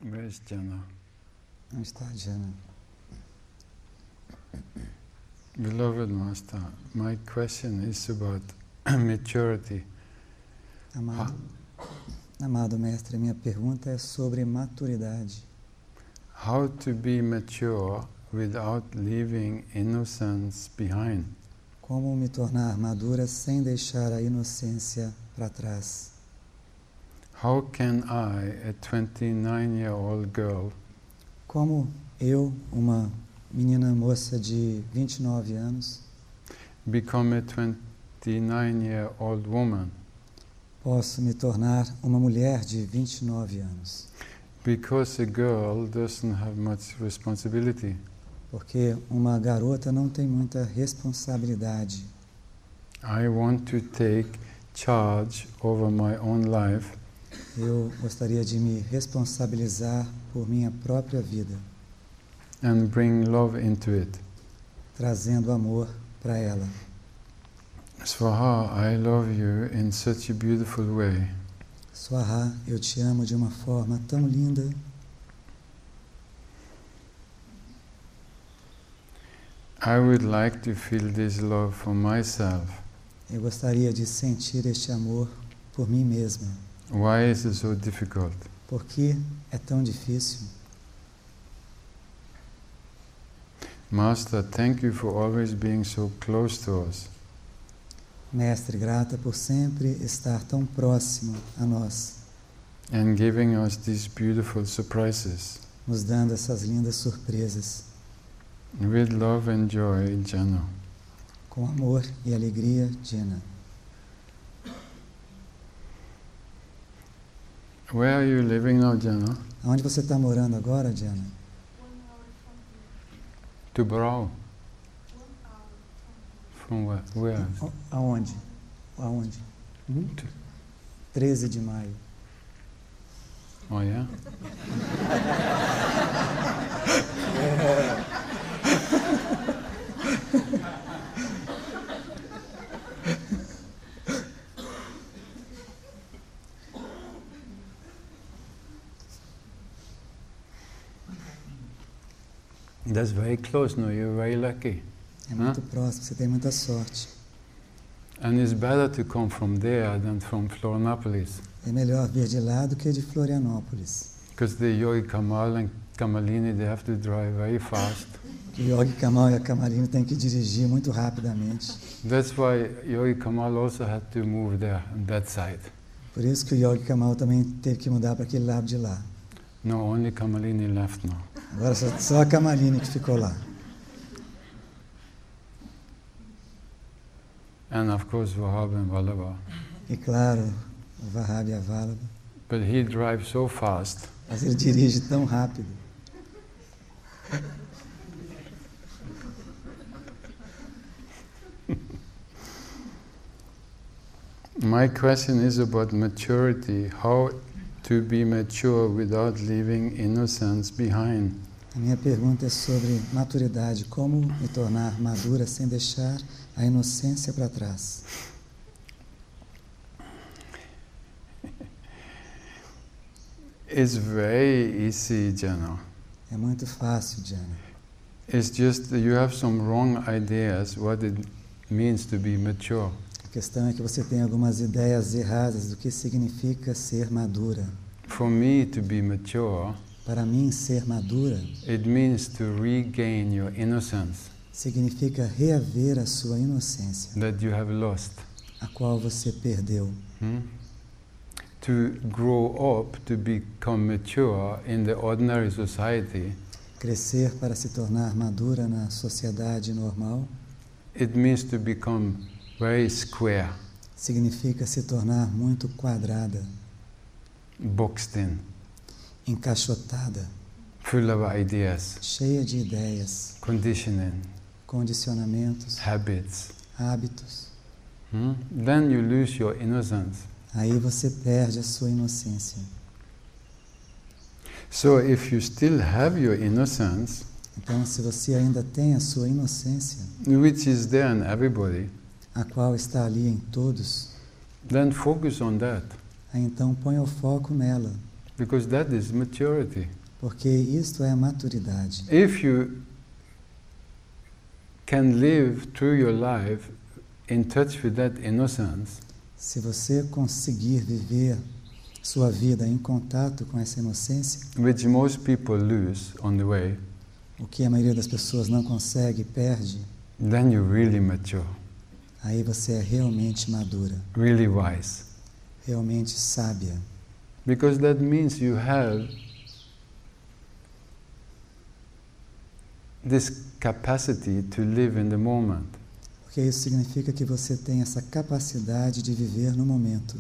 Where's Jana? Onde está a Jana? Beloved Master, my question is about maturity. Amado Mestre, minha pergunta é sobre maturidade. How to be mature without leaving innocence behind? Como me tornar madura sem deixar a inocência para trás? How can I, a 29-year-old girl, Como eu, uma menina moça de 29 anos, become a 29-year-old woman? posso me tornar uma mulher de 29 anos? Because a girl doesn't have much responsibility. Porque uma garota não tem muita responsabilidade. I want to take charge over my own life Eu gostaria de me responsabilizar por minha própria vida, and bring love into it. trazendo amor para ela. Swaha, I love you in such a beautiful way. Swaha, eu te amo de uma forma tão linda. I would like to feel this love for myself. Eu gostaria de sentir este amor por mim mesma. Why is it so difficult? Por que é tão difícil? Master, thank you for always being so close to us. Mestre, grata por sempre estar tão próximo a nós, And giving us these beautiful surprises. nos dando essas lindas surpresas. With love and joy, Jana. Com amor e alegria, Jana. Where are you living now, Jana? Aonde você está morando agora, Jana? To Brau. From where? Where? Aonde? Aonde? 13 de maio. Oh, yeah? That's very close, no? You're very lucky. É muito próximo, você tem muita sorte. And it's better to come from there than from Florianopolis. É melhor vir de lá do que de Florianópolis. Because the Yogi Kamal and Kamalini, they have to drive very fast. O Yogi Kamal e a Kamalini têm que dirigir muito rapidamente. That's why Yogi Kamal also had to move there, on that side. Por isso que o Yogi Kamal também teve que mudar para aquele lado de lá. No, only Kamalini left now. Agora só a Kamalini que ficou lá. And of course Vahab and Vallabha. E claro, o Vahab e a Vallabha. But he drives so fast. Mas ele dirige tão rápido. My question is about maturity. How to be mature without leaving innocence behind? A minha pergunta é sobre maturidade. Como me tornar madura sem deixar a inocência para trás? It's very easy, Jana. É muito fácil, Jana. It's just that you have some wrong ideas what it means to be mature. A questão é que você tem algumas ideias erradas do que significa ser madura. For me to be mature, Para mim, ser madura it means to regain your innocence significa reaver a sua inocência, that you have lost. a qual você perdeu. To grow up, to become mature in the ordinary society, Crescer para se tornar madura na sociedade normal it means to become very square, significa se tornar muito quadrada, boxed in, encaixotada, full of ideas, cheia de ideias, conditioning, condicionamentos, habits. hábitos. Then you lose your innocence. Aí você perde a sua inocência. So if you still have your innocence, Então, se você ainda tem a sua inocência, which is there in everybody, a qual está ali em todos, then focus on that. aí então ponha o foco nela. Because that is maturity. Porque isto é a maturidade. If you can live through your life in touch with that innocence, Se você conseguir viver sua vida em contato com essa inocência, which most people lose on the way, o que a maioria das pessoas não consegue, perde, then you're really mature, aí você é realmente madura, really wise. realmente sábia. Because that means you have this capacity to live in the moment. Porque isso significa que você tem essa capacidade de viver no momento.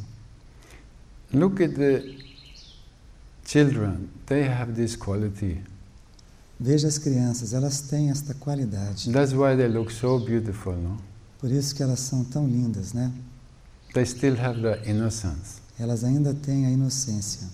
Look at the children, they have this quality. Veja as crianças, elas têm esta qualidade. That's why they look so beautiful, no? Por isso que elas são tão lindas, né? They still have the innocence. Elas ainda têm a inocência.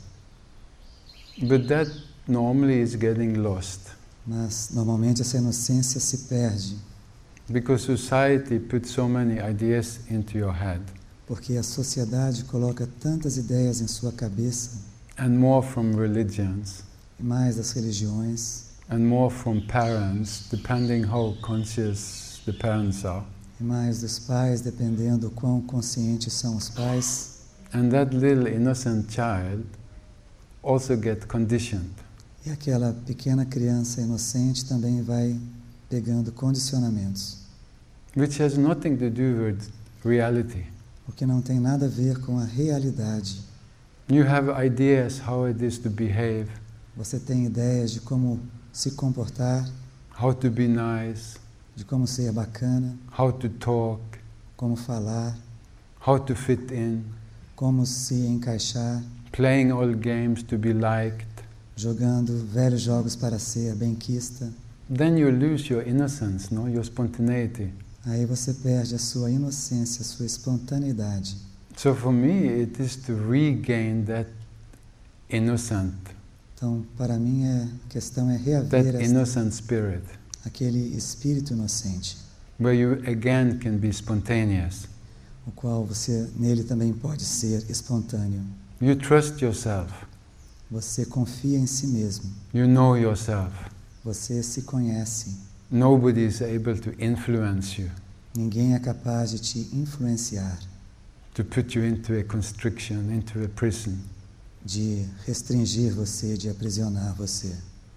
But that normally is getting lost. Mas normalmente essa inocência se perde. Because society puts so many ideas into your head. Porque a sociedade coloca tantas ideias em sua cabeça, And more from religions. e mais das religiões, And more from parents, depending how conscious the parents are. e mais dos pais, dependendo quão conscientes são os pais. And that little innocent child also gets conditioned. E aquela pequena criança inocente também vai pegando condicionamentos, Which has nothing to do with reality. o que não tem nada a ver com a realidade. You have ideas how it is to behave, Você tem ideias de como se comportar, how to be nice, de como ser bacana, how to talk, como falar, how to fit in, como se encaixar, playing all games to be liked. jogando velhos jogos para ser benquista. Then you lose your innocence, no? Your spontaneity. Aí você perde a sua inocência, a sua espontaneidade. So for me, it is to regain that innocent, Então, para mim, a questão é that reaver innocent spirit, aquele espírito inocente, where you again can be spontaneous. o qual você, nele também pode ser espontâneo. You trust yourself. Você confia em si mesmo. You know yourself. Você se conhece. Nobody is able to influence you, Ninguém é capaz de te influenciar, to put you into a constriction, into a prison. de restringir você, de aprisionar você.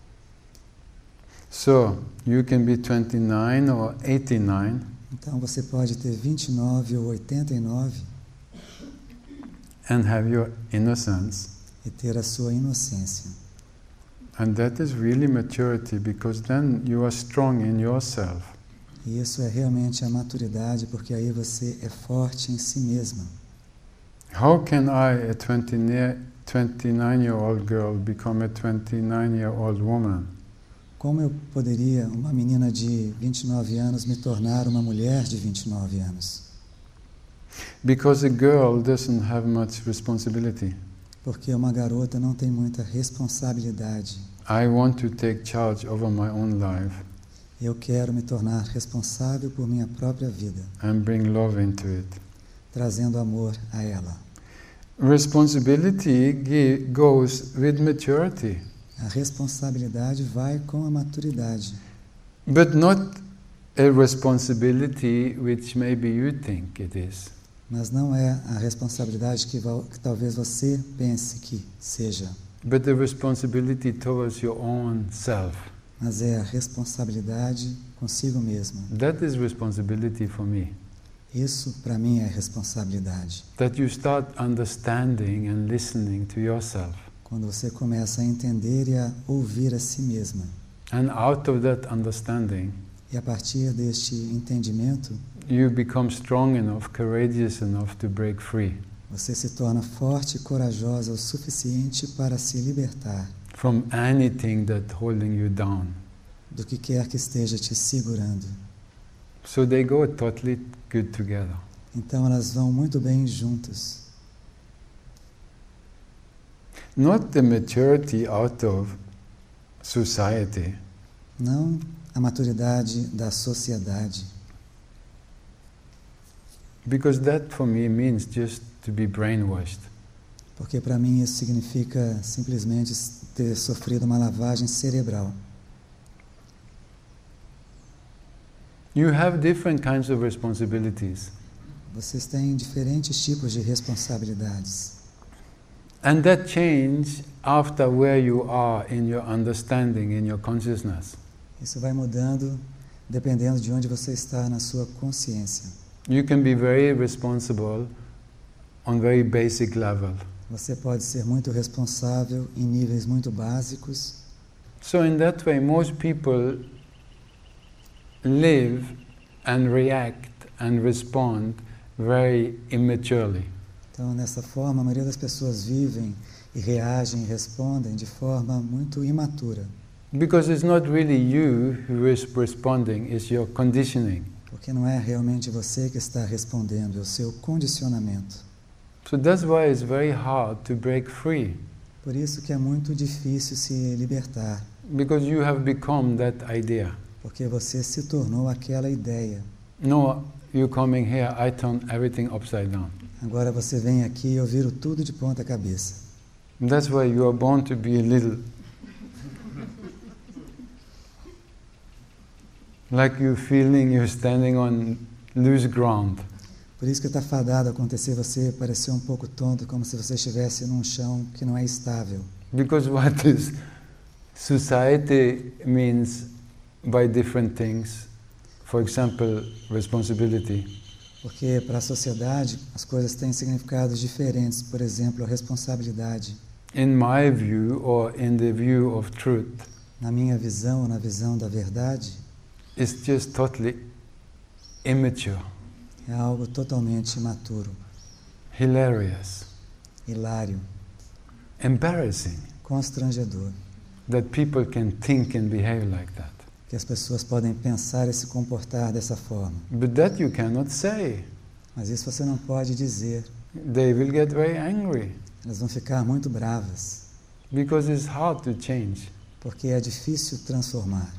So, you can be 29 or 89 Então você pode ter 29 ou 89 and have your innocence. e ter a sua inocência. And that is really maturity, because then you are strong in yourself. E isso é realmente a maturidade, porque aí você é forte em si mesma. How can I, a 29-year-old girl, become a 29-year-old woman? Como eu poderia, uma menina de 29 anos, me tornar uma mulher de 29 anos? Because a girl doesn't have much responsibility. Porque uma garota não tem muita responsabilidade. I want to take charge over my own life Eu quero me tornar responsável por minha própria vida, and bring love into it. trazendo amor a ela. Responsibility goes with maturity, A responsabilidade vai com a maturidade, but not a responsibility which maybe you think it is. mas não é a responsabilidade que talvez você pense que seja, But the responsibility towards your own self. mas é a responsabilidade consigo mesma. That is responsibility for me. Isso, para mim, é responsabilidade. That you start understanding and listening to yourself. Quando você começa a entender e a ouvir a si mesma. And out of that understanding, E a partir deste entendimento, you become strong enough, courageous enough to break free você se torna forte e corajosa o suficiente para se libertar from anything that's holding you down. do que quer que esteja te segurando. So they go totally good together. Então elas vão muito bem juntas. Not the maturity out of society, Não a maturidade da sociedade, because that for me means just to be brainwashed. Porque para mim isso significa simplesmente ter sofrido uma lavagem cerebral. You have different kinds of responsibilities. Vocês têm diferentes tipos de responsabilidades. And that change after where you are in your understanding, in your consciousness. Isso vai mudando dependendo de onde você está na sua consciência. You can be very responsible on very basic level. Você pode ser muito responsável em níveis muito básicos. So in that way, most people live and react and respond very immaturely. Então, nessa forma, a maioria das pessoas vivem e reagem e respondem de forma muito imatura. Because it's not really you who is responding, it's your conditioning. Porque não é realmente você que está respondendo, é o seu condicionamento. So that's why it's very hard to break free. Por isso que é muito difícil se libertar. Because you have become that idea. Porque você se tornou aquela ideia. No, you coming here, I turn everything upside down. Agora você vem aqui e eu viro tudo de ponta cabeça. That's why you are born to be a little. Like you feeling you're standing on loose ground. Por isso que está fadado a acontecer você parecer um pouco tonto, como se você estivesse num chão que não é estável. Because what is society means by different things. For example, responsibility. Porque para a sociedade as coisas têm significados diferentes. Por exemplo, a responsabilidade. In my view, or in the view of truth, na minha visão ou na visão da verdade, it's just totally immature. É algo totalmente imaturo. Hilarious. Hilário. Embarrassing. Constrangedor. That people can think and behave like that. Que as pessoas podem pensar e se comportar dessa forma. But that you cannot say. Mas isso você não pode dizer. They will get very angry. Elas vão ficar muito bravas. Because it's hard to change. Porque é difícil transformar.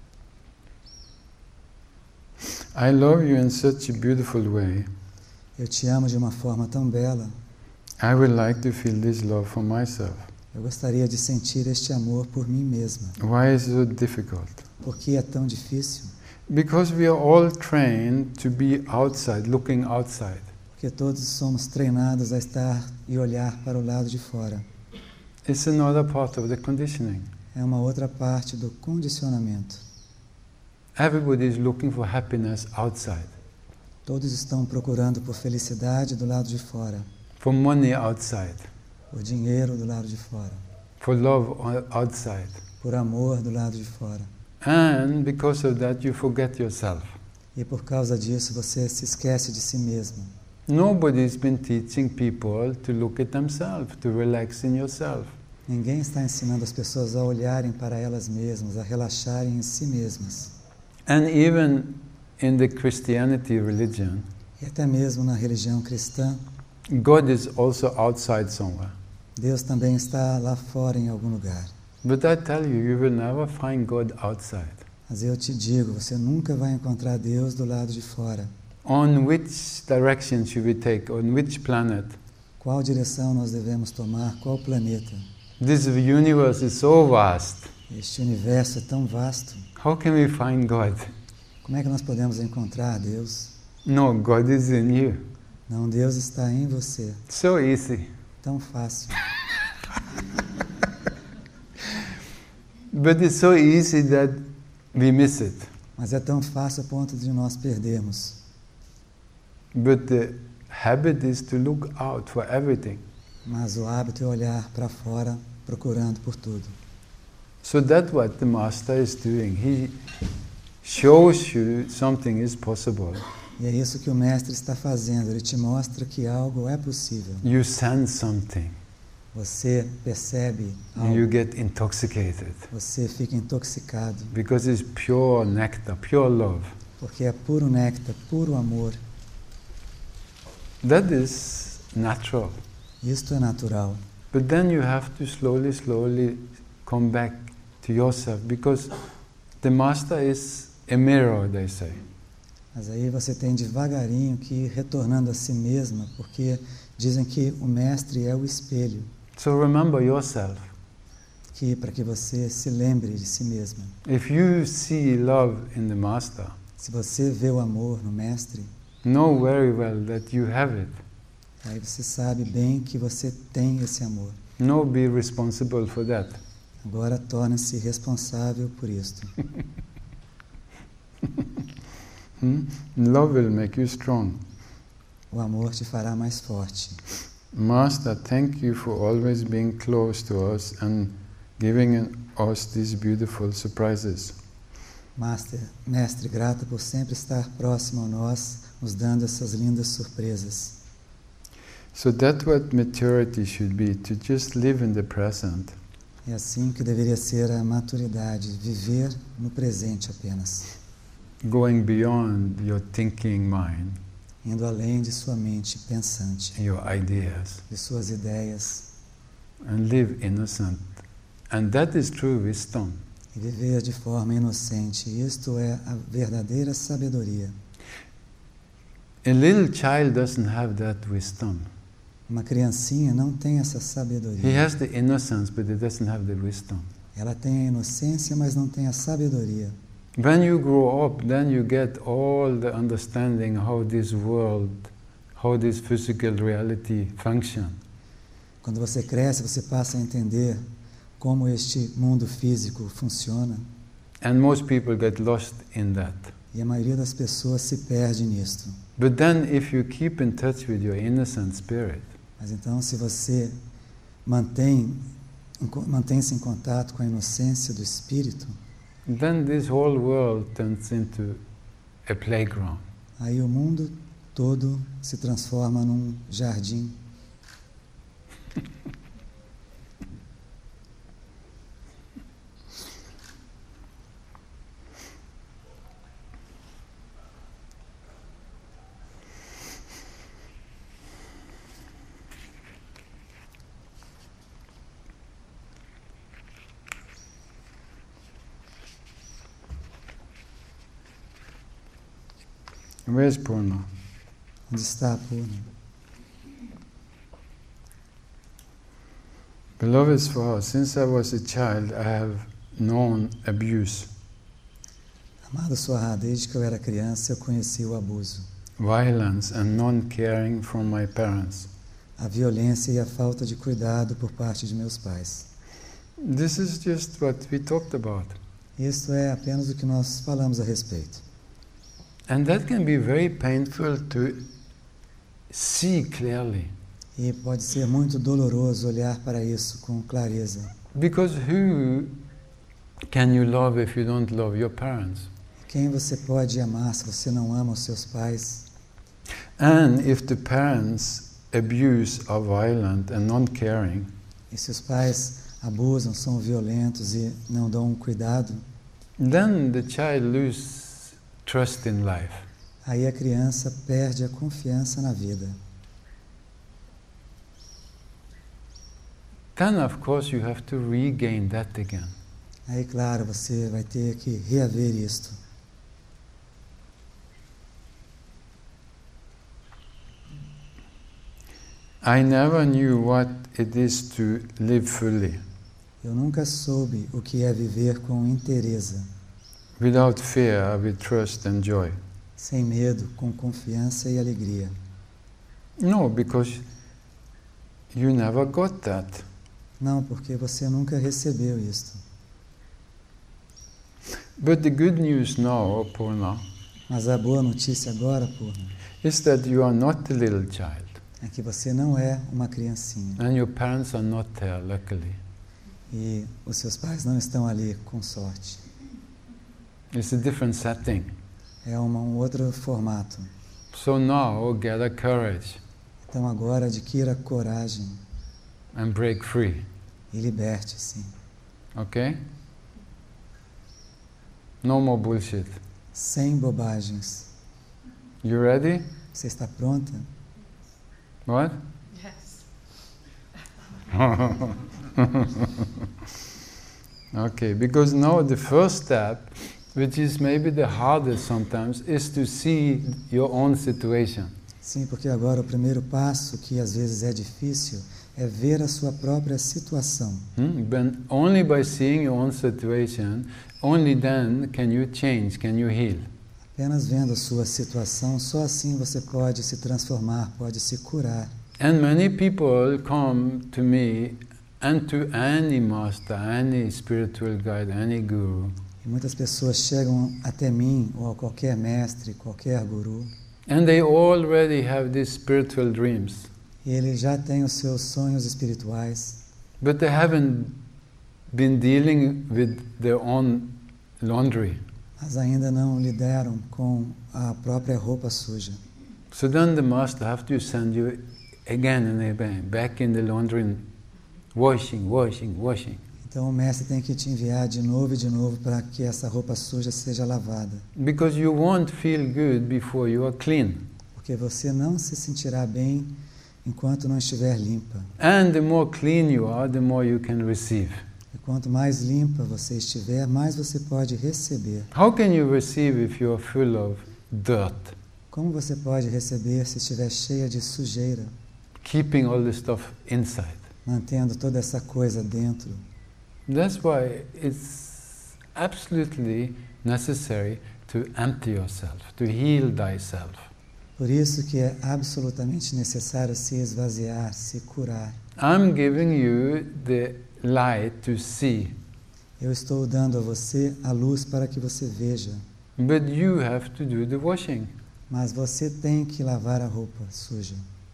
I love you in such a beautiful way. Eu te amo de uma forma tão bela. I would like to feel this love for myself. Eu gostaria de sentir este amor por mim mesma. Why is it so difficult? Por que é tão difícil? Because we are all trained to be outside, looking outside. Porque todos somos treinados a estar e olhar para o lado de fora. It's another part of the conditioning. É uma outra parte do condicionamento. Everybody is looking for happiness outside. Todos estão procurando por felicidade do lado de fora. For money outside. Por dinheiro do lado de fora. For love outside. Por amor do lado de fora. And because of that you forget yourself. E por causa disso você se esquece de si mesmo. Nobody's been teaching people to look at themselves, to relax in yourself. Ninguém está ensinando as pessoas a olharem para elas mesmas, a relaxarem em si mesmas. And even in the Christianity religion, E até mesmo na religião cristã, God is also outside somewhere. Deus também está lá fora em algum lugar. But I tell you, you will never find God outside. Mas eu te digo, você nunca vai encontrar Deus do lado de fora. On which direction should we take? On which planet? Qual direção nós devemos tomar? Qual planeta? This universe is so vast. Este universo é tão vasto. How can we find God? Como é que nós podemos encontrar Deus? No, God is in you. Não, Deus está em você. So easy. Tão fácil. But it's so easy that we miss it. Mas é tão fácil a ponto de nós perdermos. But the habit is to look out for everything. Mas o hábito é olhar para fora, procurando por tudo. So that's what the Master is doing. He shows you something is possible. E é isso que o Mestre está fazendo. Ele te mostra que algo é possível. You sense something. Você percebe algo. And you get intoxicated. Você fica intoxicado. Because it's pure nectar, pure love. Porque é puro néctar, puro amor. That is natural. Isto é natural. But then you have to slowly come back to yourself, because the Master is a mirror, they say. Mas aí você tem devagarinho que ir retornando a si mesma, porque Dizem que o mestre é o espelho, So remember yourself. que para que você se lembre de si mesmo. If you see love in the master, Se você vê o amor no mestre, know very well that you have it. aí você sabe bem que você tem esse amor. Now be responsible for that. Agora torne-se responsável por isto. Love will make you strong. O amor te fará mais forte. Master, thank you for always being close to us and giving us these beautiful surprises. Mestre, grato por sempre estar próximo a nós, nos dando essas lindas surpresas. So that's what maturity should be, to just live in the present. É assim que deveria ser a maturidade, viver no presente apenas, Going beyond your thinking mind, indo além de sua mente pensante, your ideas, de suas ideias, and live innocent. And that is true wisdom. e viver de forma inocente. Isto é a verdadeira sabedoria. A little child doesn't have that wisdom. Uma criancinha não tem essa He sabedoria. has the innocence, but he doesn't have the wisdom. Ela tem a inocência, mas não tem a sabedoria. When you grow up, then you get all the understanding how this world, how this physical reality function. Quando você cresce, você passa a entender como este mundo físico funciona, And most people get lost in that. e a maioria das pessoas se perde nisto. But then if you keep in touch with your innocent spirit, Mas então, se você mantém-se em contato com a inocência do espírito, then this whole world turns into a playground. aí o mundo todo se transforma num jardim. Where's Purna? Onde está a Purna? Beloved Swaha, since I was a child, I have known abuse, Amado Swaha, desde que eu era criança, eu conheci o abuso, violence, and non-caring from my parents. a violência e a falta de cuidado por parte de meus pais. This is just what we talked about. Isto é apenas o que nós falamos a respeito. And that can be very painful to see clearly. E pode ser muito doloroso olhar para isso com clareza. Because who can you love if you don't love your parents? Quem você pode amar se você não ama os seus pais? And if the parents abuse, are violent and non-caring, E se os pais abusam, são violentos e não dão um cuidado, then the child loses trust in life. aí a criança perde a confiança na vida. Then of course you have to regain that again. Aí, claro, você vai ter que reaver isto. I never knew what it is to live fully, Eu nunca soube o que é viver com inteireza, without fear, with trust and joy. sem medo, com confiança e alegria. No, because you never got that. Não, porque você nunca recebeu isto. But the good news now, Purna, Mas a boa notícia agora, Purna, is that you are not a little child. é que você não é uma criancinha. And your parents are not there, luckily. E os seus pais não estão ali com sorte. It's a different setting. É um outro formato. So now, gather courage Então agora adquira coragem and break free. e liberte-se. Okay? No more bullshit. Sem bobagens. You ready? Você está pronta? What? Yes. Okay, because now the first step, which is maybe the hardest sometimes, is to see your own situation. Sim, porque agora o primeiro passo, que às vezes é difícil, é ver a sua própria situação. But only by seeing your own situation, only then can you change, can you heal. Apenas vendo a sua situação, só assim você pode se transformar, pode se curar. And many people come to me and to any master, any spiritual guide, any guru. E muitas pessoas chegam até mim, ou a qualquer mestre, qualquer guru, And they already have these spiritual dreams. e ele já tem os seus sonhos espirituais, But they haven't been dealing with their own laundry. mas ainda não lidaram com a própria roupa suja. So then the master have to send you again and again, back in the laundry, and washing. Então o mestre tem que te enviar de novo e de novo para que essa roupa suja seja lavada. Because you won't feel good before you are clean. Porque você não se sentirá bem enquanto não estiver limpa. And the more clean you are, the more you can receive. E quanto mais limpa você estiver, mais você pode receber. How can you receive if you are full of dirt? Como você pode receber se estiver cheia de sujeira, Keeping all the stuff inside. mantendo toda essa coisa dentro? That's why it's absolutely necessary to empty yourself, to heal thyself. Por isso que é absolutamente necessário se esvaziar, se curar. I'm giving you the light to see, Eu estou dando a você a luz para que você veja, but you have to do the washing. mas você tem que lavar a roupa suja.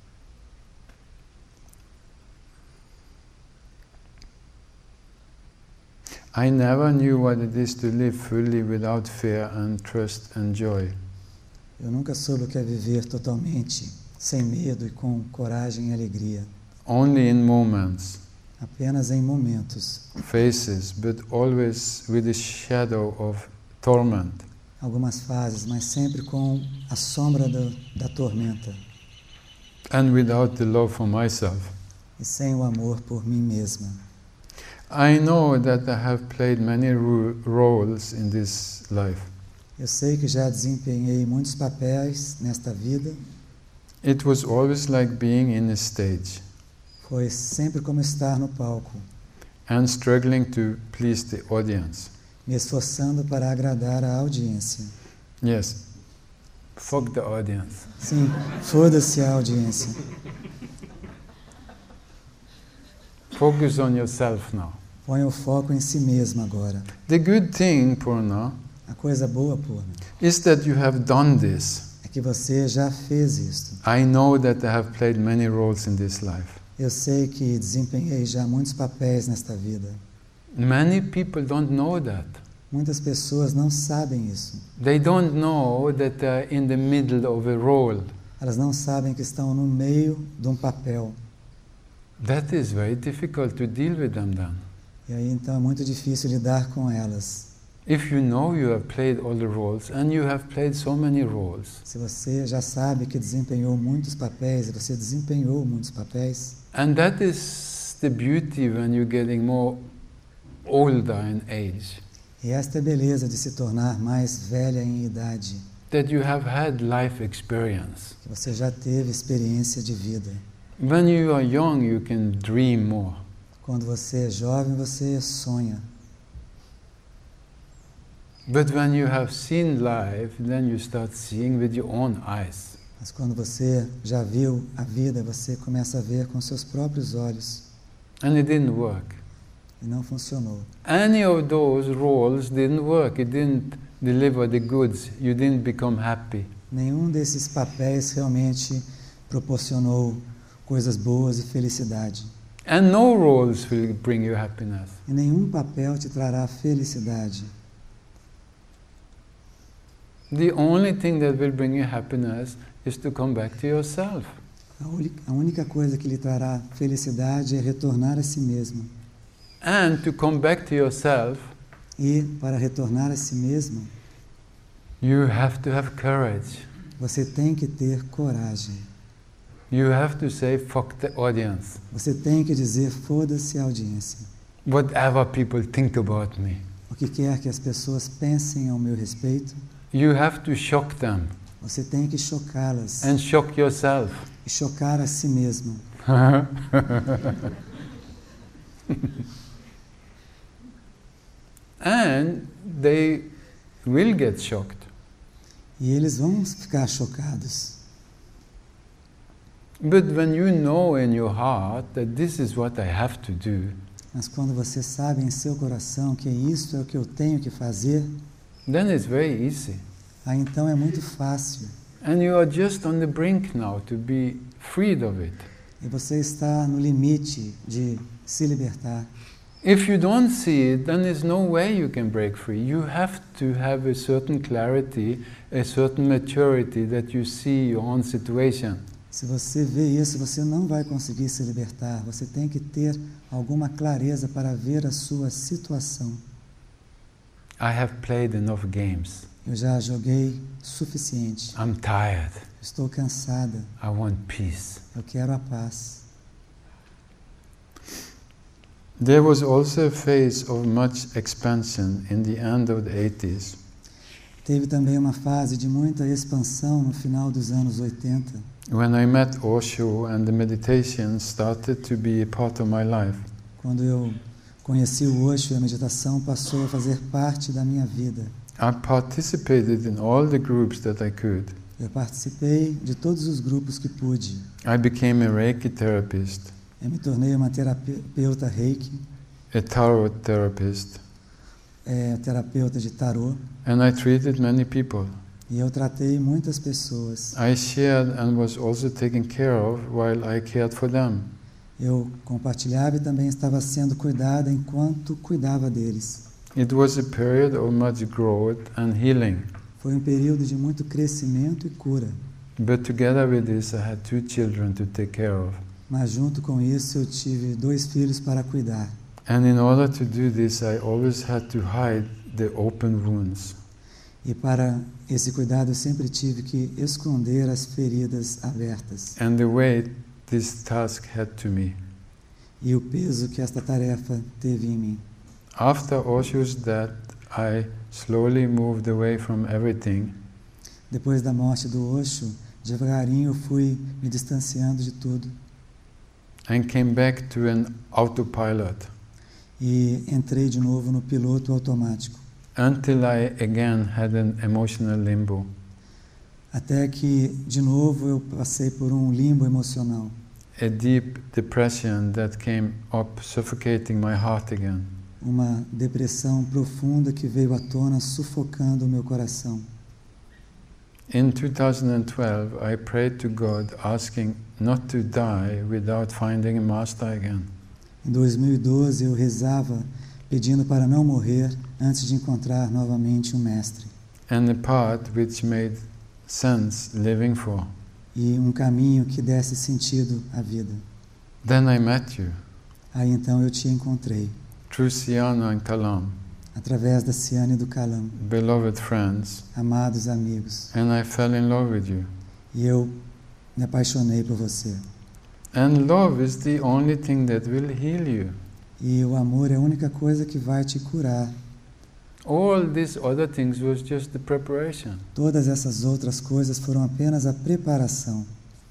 I never knew what it is to live fully without fear and trust and joy. Eu nunca soube o que é viver totalmente, sem medo e com coragem e alegria. Only in moments, Apenas em momentos, phases, but always with the shadow of torment. algumas fases, mas sempre com a sombra da tormenta And without the love for myself. e sem o amor por mim mesma. I know that I have played many roles in this life. Eu sei que já desempenhei muitos papéis nesta vida. It was always like being in a stage Foi sempre como estar no palco, and struggling to please the audience. me esforçando para agradar a audiência. Yes. Fuck the audience. Sim, foda-se a audiência. Focus on yourself now. Põe o foco em si mesmo agora. The good thing, Purna, A coisa boa, Purna, is that you have done this. é que você já fez isto. I know that I have played many roles in this life. Eu sei que desempenhei já muitos papéis nesta vida. Many people don't know that. Muitas pessoas não sabem isso. They don't know that they're in the middle of a role. Elas não sabem que estão no meio de um papel. That is very difficult to deal with them then. E aí então é muito difícil lidar com elas. If you know you have played all the roles, and you have played so many roles, Se você já sabe que desempenhou muitos papéis, e você desempenhou muitos papéis, and that is the beauty when you're getting more older in age, e esta é a beleza de se tornar mais velha em idade, that you have had life experience. que você já teve experiência de vida. When you are young, you can dream more. Quando você é jovem, você sonha. But when you have seen life, then you start seeing with your own eyes. Mas quando você já viu a vida, você começa a ver com seus próprios olhos. And it didn't work. E não funcionou. Any of those roles didn't work. It didn't deliver the goods. You didn't become happy. Nenhum desses papéis realmente proporcionou coisas boas e felicidade. And no roles will bring you happiness. E nenhum papel te trará felicidade. The only thing that will bring you happiness is to come back to yourself. A única coisa que lhe trará felicidade é retornar a si mesmo. And to come back to yourself, E, para retornar a si mesmo, you have to have courage. você tem que ter coragem. You have to say, fuck the audience. Você tem que dizer, foda-se a audiência. Whatever people think about me. O que quer que as pessoas pensem ao meu respeito, You have to shock them. Você tem que chocá-las and shock yourself. e chocar a si mesmo. And they will get shocked. E eles vão ficar chocados. But when you know in your heart that this is what I have to do, Mas quando você sabe em seu coração que isso é o que eu tenho que fazer, then it's very easy. aí então é muito fácil. And you are just on the brink now to be freed of it. E você está no limite de se libertar. If you don't see it, then there's no way you can break free. You have to have a certain clarity, a certain maturity that you see your own situation. Se você vê isso, você não vai conseguir se libertar. Você tem que ter alguma clareza para ver a sua situação. I have played enough games. Eu já joguei suficiente. I'm tired. Estou cansada. I want peace. Eu quero a paz. There was also a phase of much expansion in the end of the 80s. Teve também uma fase de muita expansão no final dos anos 80. When I met Osho and the meditation started to be a part of my life. Quando eu conheci o Osho e a meditação passou a fazer parte da minha vida. I participated in all the groups that I could. Eu participei de todos os grupos que pude. I became a Reiki therapist, Eu me tornei uma terapeuta Reiki, a tarot therapist, terapeuta de tarô, and I treated many people. e eu tratei muitas pessoas. I shared and was also taken care of while I cared for them. Eu compartilhava e também estava sendo cuidada enquanto cuidava deles. It was a period of much growth and healing. Foi um período de muito crescimento e cura. But together with this, I had 2 children to take care of. Mas junto com isso eu tive 2 filhos para cuidar. And in order to do this, I always had to hide the open wounds. E para esse cuidado eu sempre tive que esconder as feridas abertas. And the weight this task had to me. E o peso que esta tarefa teve em mim. After Osho's death, I slowly moved away from everything. Depois da morte do Osho, devagarinho eu fui me distanciando de tudo. And came back to an autopilot. E entrei de novo no piloto automático. Until I again had an emotional limbo. Até que, de novo, eu passei por um limbo emocional. A deep depression that came up, suffocating my heart again. Uma depressão profunda que veio à tona, sufocando o meu coração. In 2012, I prayed to God, asking not to die without finding a master again. Em 2012, eu rezava pedindo para não morrer antes de encontrar novamente um mestre. And a path which made sense living for. E um caminho que desse sentido à vida. Then I met you, Aí então eu te encontrei, through Siana and Kalam, através da Ciane e do Kalam, beloved friends, amados amigos. and I fell in love with you. E eu me apaixonei por você. And love is the only thing that will heal you. E o amor é a única coisa que vai te curar. All these other things was just the preparation. Todas essas outras coisas foram apenas a preparação.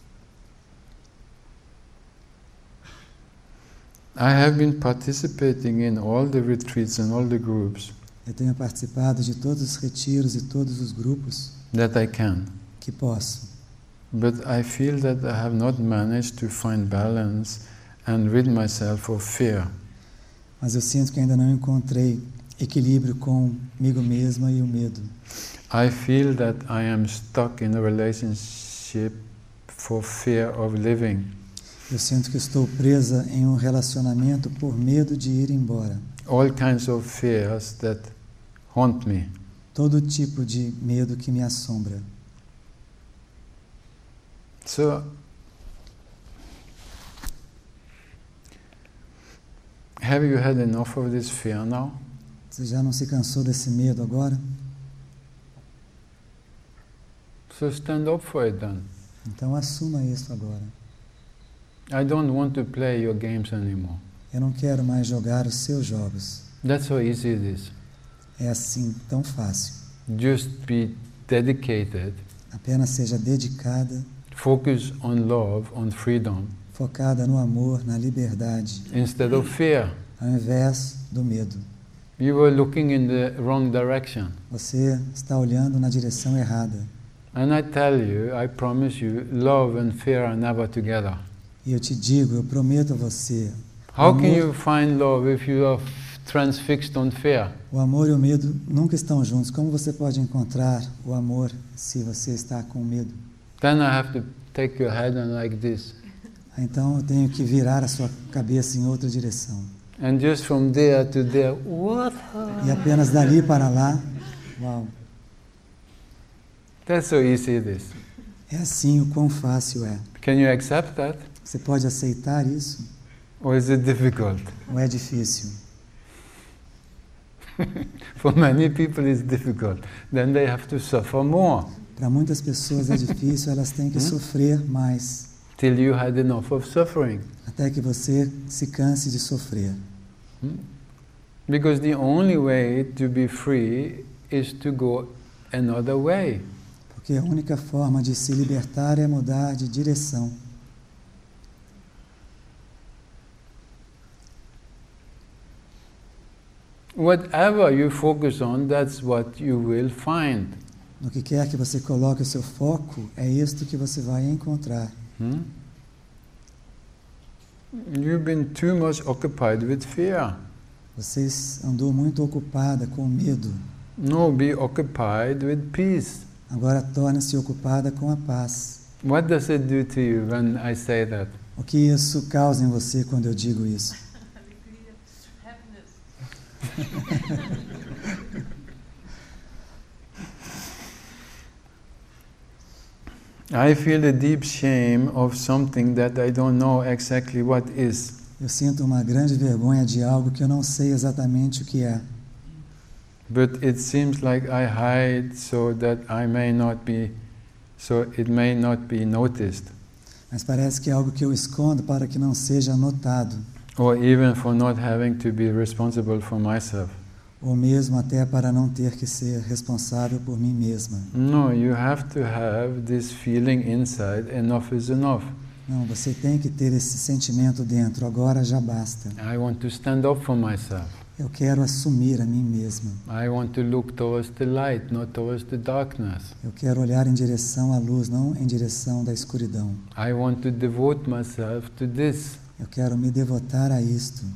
I have been participating in all the retreats and all the groups Eu tenho participado de todos os retiros e todos os grupos that I can. que posso. But I feel that I have not managed to find balance and rid myself of fear. Mas eu sinto que ainda não encontrei equilíbrio comigo mesma e o medo. I feel that I am stuck in a relationship for fear of living. Eu sinto que estou presa em um relacionamento por medo de ir embora. All kinds of fears that haunt me. Todo tipo de medo que me assombra. So, have you had enough of this fear now? Você já não se cansou desse medo agora? So stand up for it then. Então assuma isso agora. I don't want to play your games anymore. Eu não quero mais jogar os seus jogos. That's how easy it is. É assim, tão fácil. Just be dedicated Apenas seja dedicada, Focus on love, on freedom, focada no amor, na liberdade, instead of fear. ao invés do medo. You were looking in the wrong direction. Você está olhando na direção errada. And I tell you, I promise you, love and fear are never together. E eu te digo, eu prometo a você, How can you find love if you are transfixed on fear? o amor e o medo nunca estão juntos. Como você pode encontrar o amor se você está com medo? Then I have to take your head and like this. Então eu tenho que virar a sua cabeça em outra direção. And just from there to there, what? E apenas dali para lá, uau. That's so easy it is. É assim o quão fácil é. Can you accept that? Você pode aceitar isso? Or is it difficult? Ou é difícil? For many people it's difficult. Then they have to suffer more. Para muitas pessoas é difícil, elas têm que sofrer mais, Till you had enough of suffering. até que você se canse de sofrer. Because the only way to be free is to go another way. Porque a única forma de se libertar é mudar de direção. Whatever you focus on, that's what you will find. No que quer que você coloque o seu foco, é isto que você vai encontrar. You've been too much occupied with fear. Você andou muito ocupada com medo. No, be occupied with peace. Agora torne-se ocupada com a paz. What does it do to you when I say that? O que isso causa em você quando eu digo isso? I feel a deep shame of something that I don't know exactly what is. Eu sinto uma grande vergonha de algo que eu não sei exatamente o que é. But it seems like I hide so that I may not be, so it may not be noticed, Mas parece que é algo que eu escondo para que não seja notado, or even for not having to be responsible for myself. ou mesmo até para não ter que ser responsável por mim mesma. No, you have to have this feeling inside, enough is enough. Não, você tem que ter esse sentimento dentro, agora já basta. I want to stand up for myself. Eu quero assumir a mim mesma. I want to look towards the light, not towards the darkness. Eu quero olhar em direção à luz, não em direção da escuridão. I want to devote myself to this. Eu quero me devotar a isto.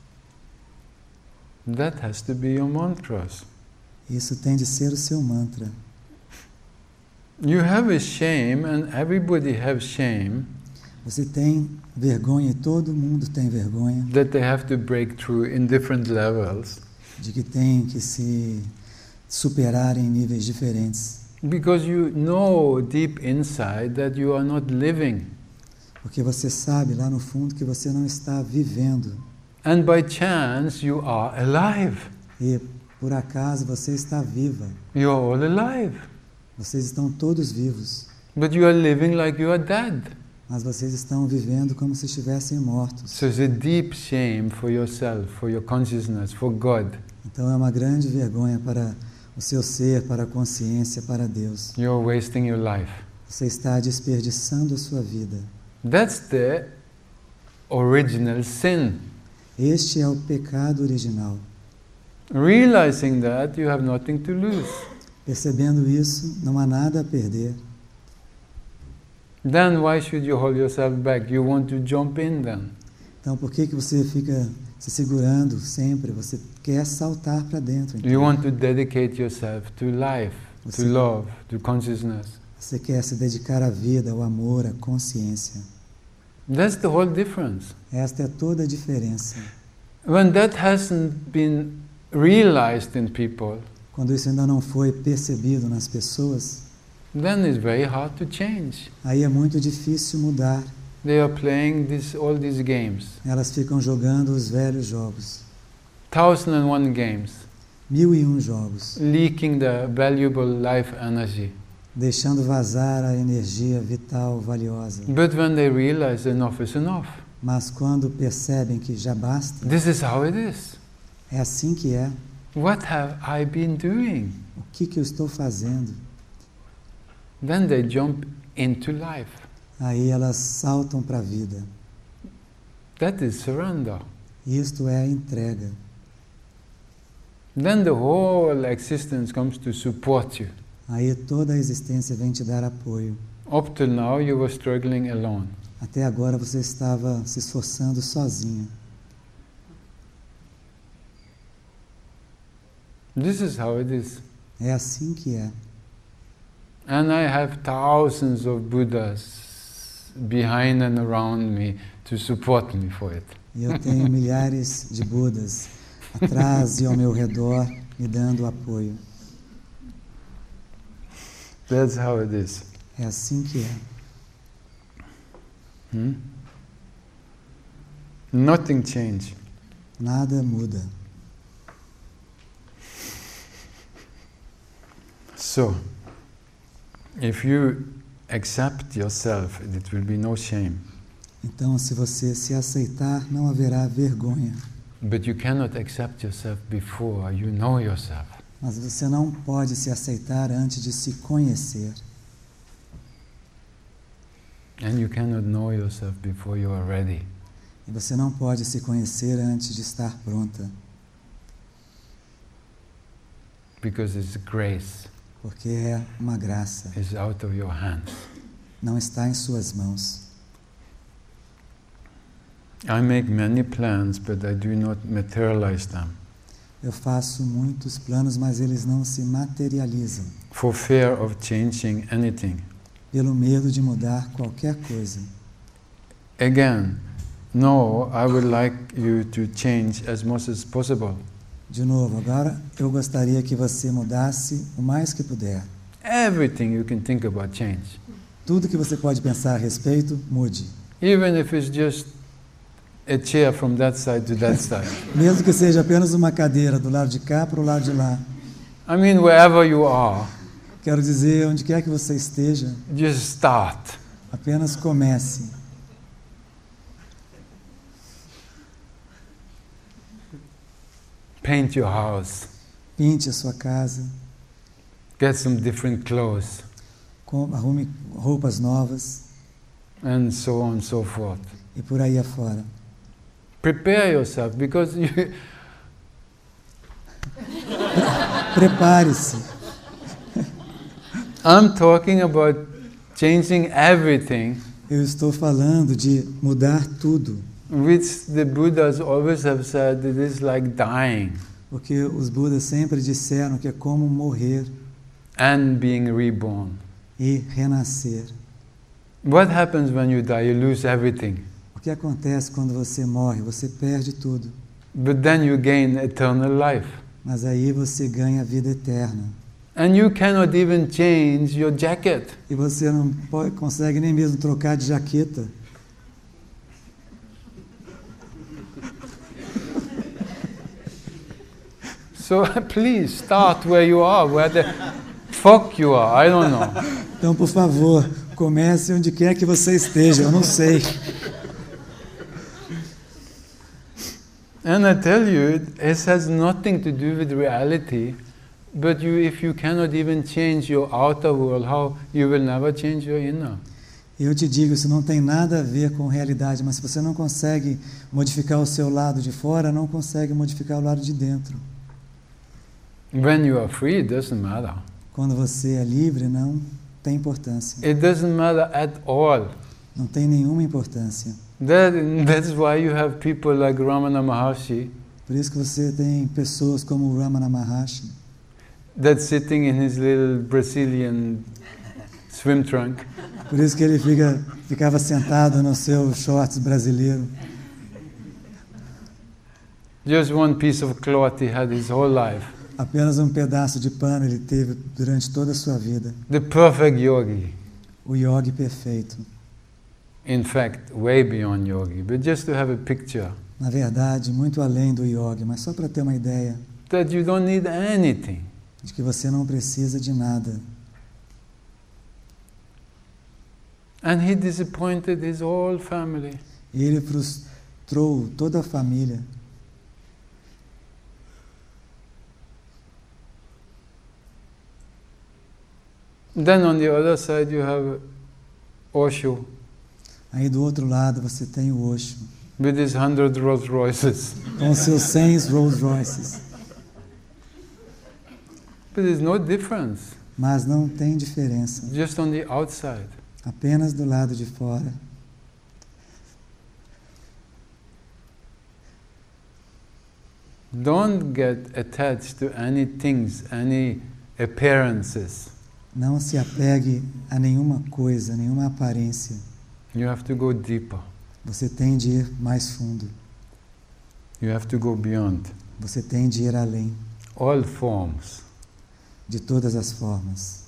That has to be your mantras. Isso tem de ser o seu mantra. You have a shame, and everybody has shame, Você tem vergonha, e todo mundo tem vergonha, that they have to break through in different levels. de que tem que se superar em níveis diferentes. Because you know deep inside that you are not living. Porque você sabe lá no fundo que você não está vivendo. And by chance you are alive. E por acaso você está viva. You are all alive. Vocês estão todos vivos. But you are living like you are dead. Mas vocês estão vivendo como se estivessem mortos. So it's a deep shame for yourself, for your consciousness, for God. Então é uma grande vergonha para o seu ser, para a consciência, para Deus. You are wasting your life. Você está desperdiçando a sua vida. That's the original sin. Este é o pecado original. Realizing that, you have nothing to lose. Percebendo isso, não há nada a perder. Then why should you hold yourself back? You want to jump in then. Então por que você fica se segurando sempre? Você quer saltar para dentro. Então. You want to dedicate yourself to life, to love, to consciousness. Você quer se dedicar à vida, ao amor, à consciência. That's the whole difference. Esta é toda a diferença. When that hasn't been realized in people, Quando isso ainda não foi percebido nas pessoas, then it's very hard to change. aí é muito difícil mudar. They are playing all these games. Elas ficam jogando os velhos jogos. 1001 games. 1001 jogos. Leaking the valuable life energy. Deixando vazar a energia vital valiosa. But when they realize enough is enough. Mas quando percebem que já basta, This is how it is. é assim que é. What have I been doing? O que eu estou fazendo? then they jump into life. Aí elas saltam para a vida. That is surrender. Isto é a entrega. Then the whole existence comes to support you. Aí toda a existência vem te dar apoio. Up till now you were struggling alone. Até agora você estava se esforçando sozinha. This is how it is. É assim que é. And I have thousands of Buddhas behind and around me to support me for it. E eu tenho milhares de Budas atrás e ao meu redor me dando apoio. That's how it is. É assim que é. Nothing changes. Nada muda. So, if you accept yourself, it will be no shame. Então, se você se aceitar, não haverá vergonha. But you cannot accept yourself before you know yourself. Mas você não pode se aceitar antes de se conhecer. And you cannot know yourself before you are ready. E você não pode se conhecer antes de estar pronta. Because it's grace. Porque é uma graça. It's out of your hands. Não está em suas mãos. I make many plans, but I do not materialize them. Eu faço muitos planos, mas eles não se materializam. For fear of changing anything. Pelo medo de mudar qualquer coisa. Again, no, I would like you to change as much as possible. De novo, agora eu gostaria que você mudasse o mais que puder. Everything you can think about change. Tudo que você pode pensar a respeito, mude. Even if it's just a chair from that side to that side. Mesmo que seja apenas uma cadeira do lado de cá para o lado de lá. I mean, wherever you are, Quero dizer, onde quer que você esteja, just start. apenas comece. Paint your house. Pinte a sua casa, Get some different clothes. arrume roupas novas And so on and so forth. e por aí afora. Prepare yourself because you, Prepare-se. I'm talking about changing everything, Eu estou falando de mudar tudo, which the Buddhas always have said it is like dying porque os Budas sempre disseram que é como morrer and being reborn. e renascer. What happens when you die? You lose everything. O que acontece quando você morre? Você perde tudo, But then you gain eternal life. mas aí você ganha a vida eterna. And you cannot even change your jacket. E você não consegue nem mesmo trocar de jaqueta. So please start where you are, where the fuck you are, I don't know. Então, por favor, comece onde quer que você esteja, eu não sei. And I tell you, it has nothing to do with reality, but if you cannot even change your outer world, how you will never change your inner. Eu te digo, isso não tem nada a ver com realidade, mas se você não consegue modificar o seu lado de fora, não consegue modificar o lado de dentro. When you are free, it doesn't matter. Quando você é livre, não tem importância. It doesn't matter at all. Não tem nenhuma importância. That's why you have people like Ramana Maharshi Por isso que você tem pessoas como o Ramana Maharshi, that's sitting in his little Brazilian swim trunk. por isso que ele ficava sentado no seu shorts brasileiro. Just one piece of cloth he had his whole life. Apenas um pedaço de pano ele teve durante toda a sua vida. The perfect yogi. O yogi perfeito. In fact, way beyond yogi. But just to have a picture Na verdade, muito além do yogi, mas só para ter uma ideia that you don't need anything. de que você não precisa de nada. And he disappointed his whole family. E ele frustrou toda a família. Then on the other side you have Osho Aí do outro lado você tem o Osho, with his 100 Rolls Royces. com seus 100 Rolls Royces. But there's no difference, Mas não tem diferença, just on the outside. apenas do lado de fora. Don't get attached to any things, any appearances. Não se apegue a nenhuma coisa, nenhuma aparência. You have to go deeper. Você tem de ir mais fundo. You have to go beyond. Você tem de ir além All forms. de todas as formas.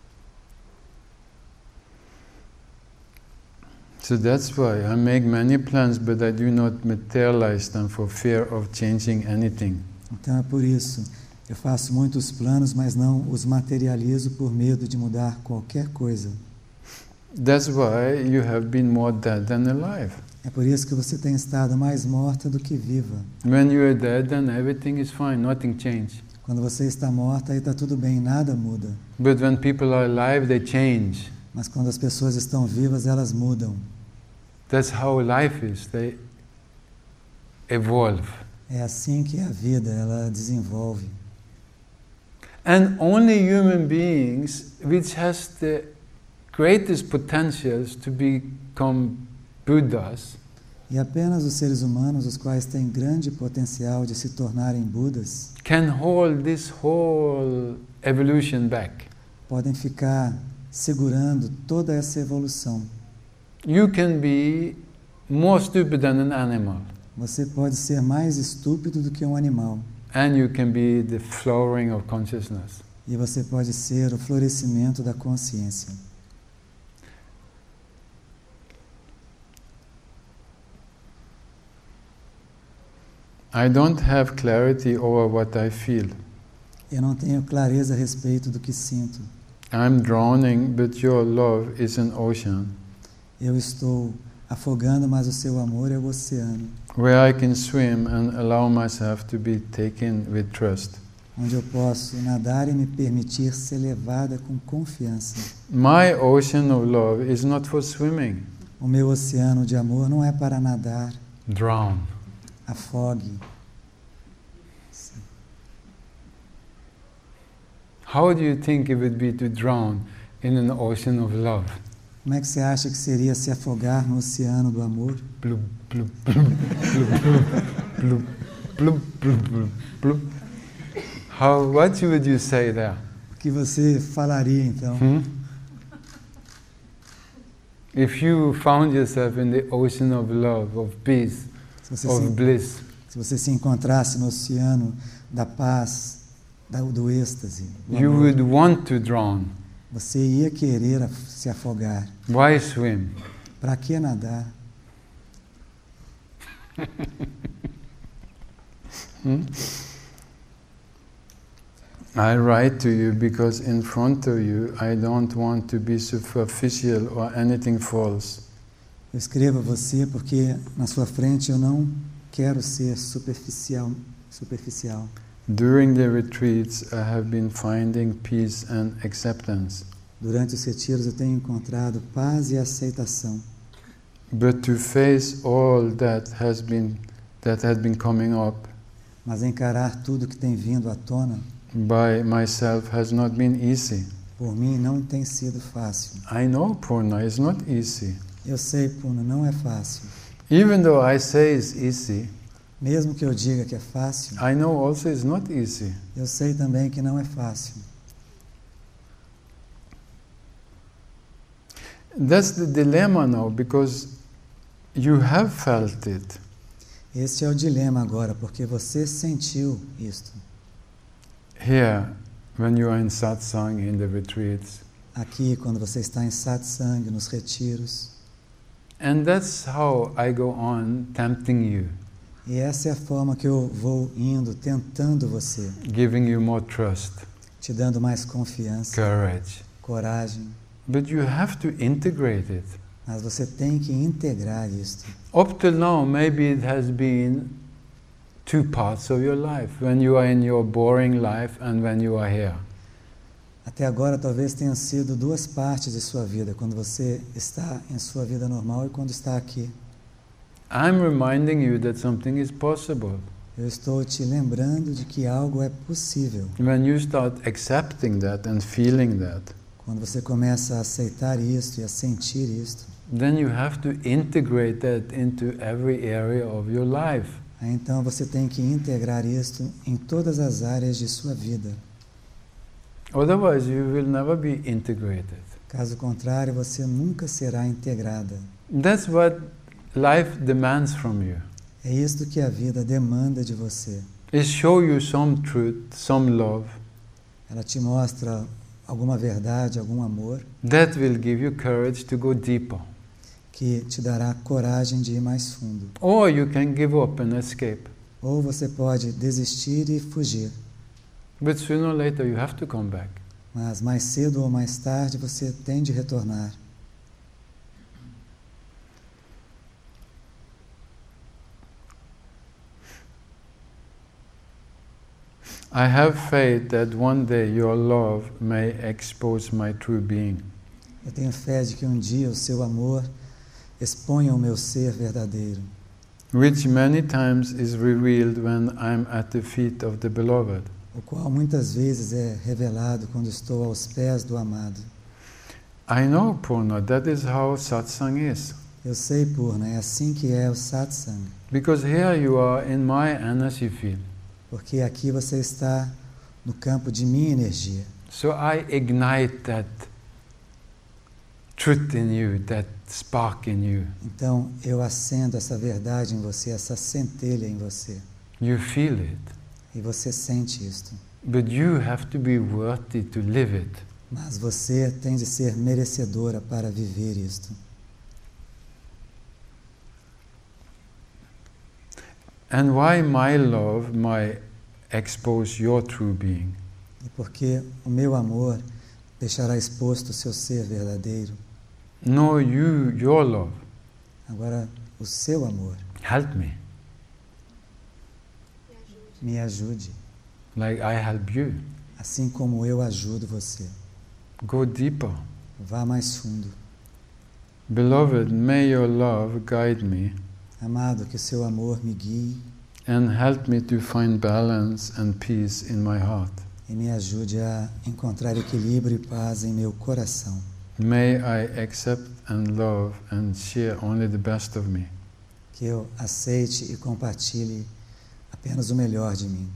So that's why I make many plans, but I do not materialize them for fear of changing anything. Então é por isso, eu faço muitos planos, mas não os materializo por medo de mudar qualquer coisa. That's why you have been more dead than alive. É por isso que você tem estado mais morta do que viva. When you are dead, then everything is fine, nothing changes. Quando você está morta, aí está tudo bem, nada muda. But when people are alive, they change. Mas quando as pessoas estão vivas, elas mudam. That's how life is. They evolve. É assim que é a vida, ela desenvolve. And only human beings, which has the greatest potentials to become Buddhas, E apenas os seres humanos, os quais têm grande potencial de se tornarem Budas, can hold this whole evolution back. podem ficar segurando toda essa evolução. You can be more stupid than an animal, Você pode ser mais estúpido do que um animal. and you can be the flowering of consciousness. E você pode ser o florescimento da consciência. I don't have clarity over what I feel. Eu não tenho clareza a respeito do que sinto. I'm drowning, but your love is an ocean Eu estou afogando, mas o seu amor é o oceano, where I can swim and allow myself to be taken with trust. onde eu posso nadar e me permitir ser levada com confiança. My ocean of love is not for swimming. O meu oceano de amor não é para nadar, Drown. afogue. How do you think it would be to drown in an ocean of love? Como é que você acha que seria se afogar no oceano do amor? Bloop, bloop, bloop, bloop, bloop, bloop, bloop, bloop. What would you say there? O que você falaria então? If you found yourself in the ocean of love, of peace, Se você, of se, bliss, se você se encontrasse no oceano da paz, do êxtase, do you amor, would want to drown. você ia querer se afogar. Why swim? Para que nadar? I write to you because in front of you I don't want to be superficial or anything false. Eu escrevo a você porque na sua frente eu não quero ser superficial. During the retreats I have been finding peace and acceptance. Durante os retiros eu tenho encontrado paz e aceitação. But to face all that has been coming up Mas encarar tudo que tem vindo à tona, by myself has not been easy. por mim não tem sido fácil. I know, Purna, it's not easy. Eu sei, Puna, não é fácil. Even though I say it's easy, Mesmo que eu diga que é fácil, I know also it's not easy. eu sei também que não é fácil. That's the dilemma now, because you have felt it. Este é o dilema agora, porque você sentiu isto. Here, when you are in satsang, in the retreats. Aqui, quando você está em satsang, nos retiros. And that's how I go on tempting you, E essa é a forma que eu vou indo, tentando você, giving you more trust, te dando mais confiança, courage. coragem. But you have to integrate it. Mas você tem que integrar isto. Up till now, maybe it has been two parts of your life, when you are in your boring life and when you are here. Até agora talvez tenham sido duas partes de sua vida, quando você está em sua vida normal e quando está aqui. I'm reminding you that something is possible. Eu estou te lembrando de que algo é possível. When you start accepting that and feeling that, Quando você começa a aceitar isto e a sentir isto, then you have to integrate that into every area of your life. aí então você tem que integrar isto em todas as áreas de sua vida. Otherwise, you will never be integrated. Caso contrário, você nunca será integrada. That's what life demands from you. É isto que a vida demanda de você. Is show you some truth, some love, Ela te mostra alguma verdade, algum amor, that will give you courage to go deeper. que te dará coragem de ir mais fundo. Or you can give up and escape. Ou você pode desistir e fugir, But sooner or later you have to come back. mas mais cedo ou mais tarde você tem de retornar. I have faith that one day your love may expose my true being. Eu tenho fé de que um dia o seu amor exponha o meu ser verdadeiro, Which many times is revealed when I'm at the feet of the beloved. o qual muitas vezes é revelado quando estou aos pés do amado. I know, Purna, that is how satsang is. Eu sei, Purna, é assim que é o satsang, Because here you are in my energy field. porque aqui você está no campo de minha energia. So I ignite that truth in you, that spark in you. Então eu acendo essa verdade em você, essa centelha em você, You feel it. e você sente isto. But you have to be worthy to live it. Mas você tem de ser merecedora para viver isto. And why my love might expose your true being? E porque o meu amor deixará exposto o seu ser verdadeiro. No, your love. Agora, o seu amor, Help me, me ajude, like I help you. assim como eu ajudo você. Go deeper. Vá mais fundo. Beloved, may your love guide me Amado, que o seu amor me guie and help me to find balance and peace in my heart. e me ajude a encontrar equilíbrio e paz em meu coração. May I accept and love and share only the best of me. Que eu aceite e compartilhe apenas o melhor de mim.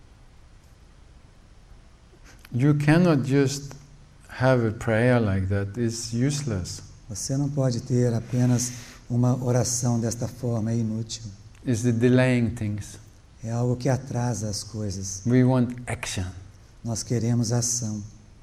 You cannot just have a prayer like that. It's useless. Você não pode ter apenas uma oração desta forma, é inútil. It's the delaying things. É algo que atrasa as coisas. We want action. Nós queremos ação.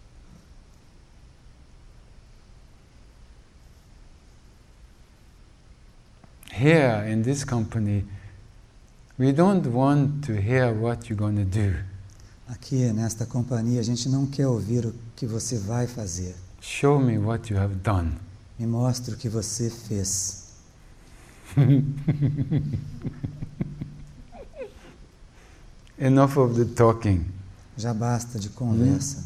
Here in this company, we don't want to hear what you're going to do. Aqui nesta companhia, a gente não quer ouvir o que você vai fazer. Show me what you have done. Me mostre o que você fez. Enough of the talking. Já basta de conversa.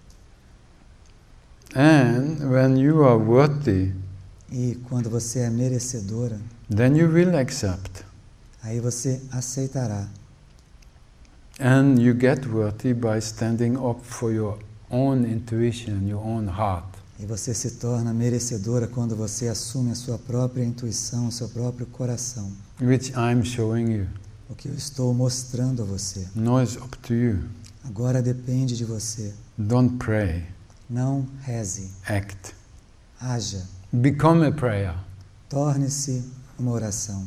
And when you are worthy, E quando você é merecedora, then you will accept. aí você aceitará. And you get worthy by standing up for your own intuition, your own heart. E você se torna merecedora quando você assume a sua própria intuição, o seu próprio coração. Which I'm showing you. O que eu estou mostrando a você. No, it's up to you. Agora depende de você. Don't pray. Não reze. Act. Haja. Become a prayer. Torne-se uma oração.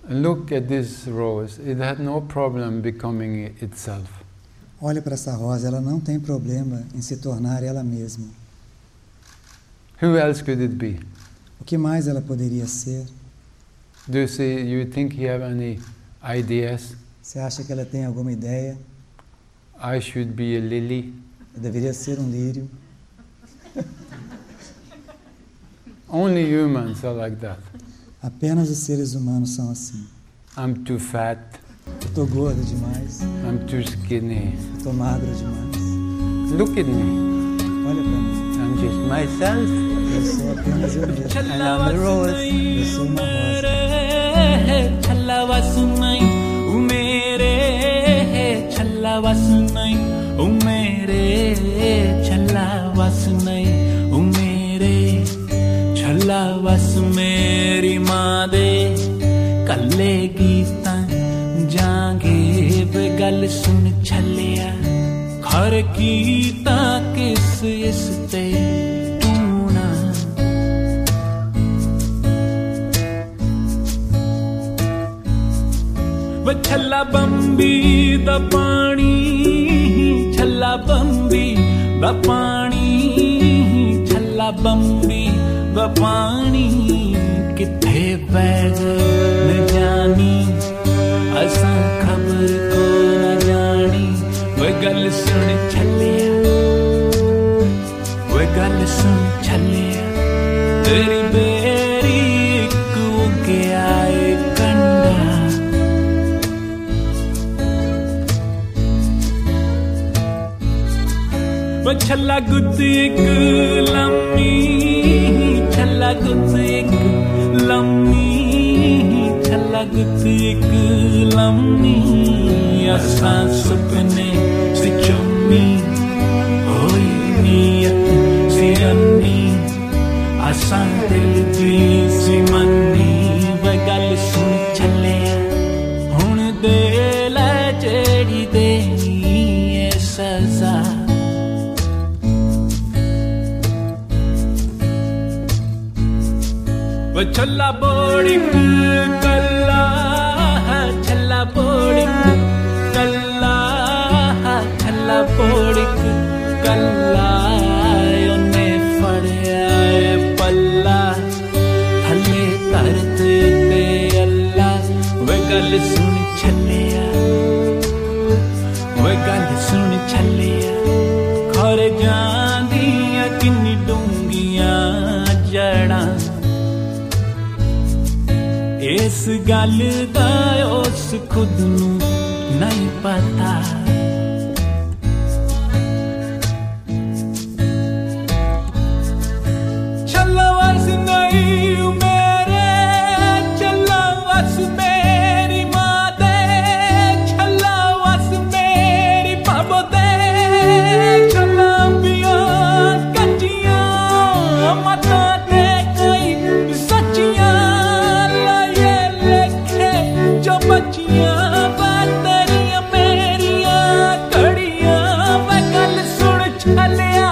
Look at this rose. It had no problem becoming itself. Olha para essa rosa, ela não tem problema em se tornar ela mesma. Who else could it be? O que mais ela poderia ser? Do you think you have any ideas? Você acha que ela tem alguma ideia? I should be a lily. Eu deveria ser um lírio. Only humans are like that. Apenas os seres humanos são assim. I'm too fat. Eu tô gordo demais. I'm too skinny. Eu tô magro demais. Look at me. Olha pra mim. I'm just myself. Eu sou apenas eu mesmo. And I'm a rose. Eu sou uma rosa. Challa vasnai o mere challa vasnai o mere challa vasnai o mere challa vas meri maa de kalle geetan jaange ve gal sun chaliya khar geeta kis is te छल्ला बंबी दा पानी छल्ला बंबी दा पानी छल्ला बंबी दा पानी किथे बैग न जानी असां खबर को न जानी वे गल सुन छलिया वे गल सुन छलिया तेरी बेरी को के आए कंडा छल्ला गुद एक लम्मी छल्ला गुद एक लम्मी छल्ला गुद एक लम्मी असां सुपने से चुम्मी होई नीयत से अन्नी असां दिल दी सी मन्नी वे गल सुन छलिया हुण दे लै जेड़ी देनी ए सजा छल्ला बोड़िक कल्ला छल्ला बोड़िक कल्ला छल्ला बोड़िक कल्ला उन्ने फड़िया पल्ला थले तरते ते अल्लाह वे गल सुन छलिया वे गल सुन छलिया खर जांदियां किन्नी डूंगियां जड़ा इस गल दा उस खुद नू नहीं पता छल्ला वस नहीं मेरे छल्ला वस मेरी मां दे छल्ला वस मेरी बाबो दे छल्ला पिया कच्चियां माता ते कई सच्चियां बच्चियां बातरियां मेरियां कड़ियां वे गल सुन छलिया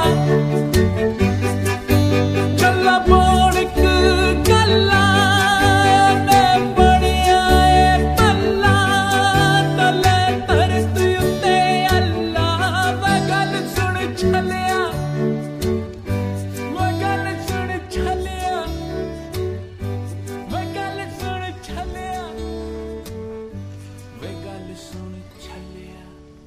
छल्ला बोड़िक गल्ला ने बड़िया पल्ला तले तरत उत्ते अल्लाह वे गल सुन छलिया वे गल सुन छलिया वे गल सुन छलिया वे गल सुन छलिया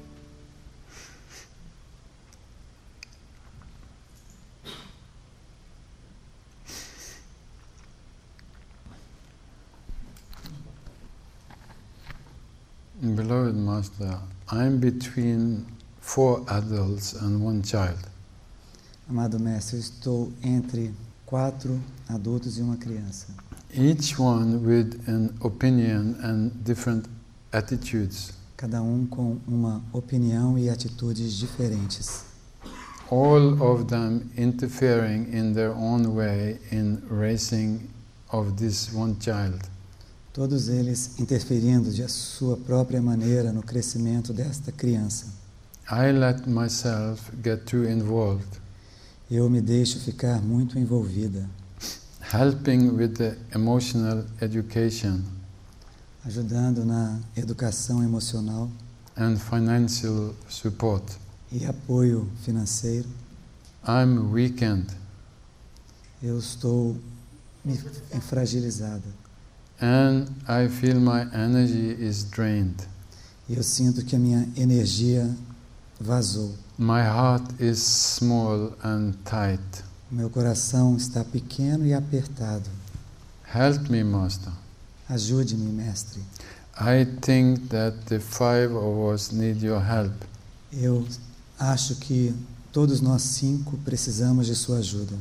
Beloved Master, I am between 4 adults and 1 child. Amado Mestre, eu estou entre 4 adultos e uma criança. Each one with an opinion and different attitudes. Cada com uma opinião e atitudes diferentes. All of them interfering in their own way in raising of this one child. Todos eles interferindo de sua própria maneira no crescimento desta criança. I let myself get too involved. Eu me deixo ficar muito envolvida. Helping with the emotional education. ajudando na educação emocional and financial support. e apoio financeiro. I'm weakened Eu estou fragilizada and I feel my energy is drained. e eu sinto que a minha energia vazou. My heart is small and tight. Meu coração está pequeno e apertado. Help me, Master. Ajude-me, Mestre. I think that the 5 of us need your help. Eu acho que todos nós 5 precisamos de sua ajuda.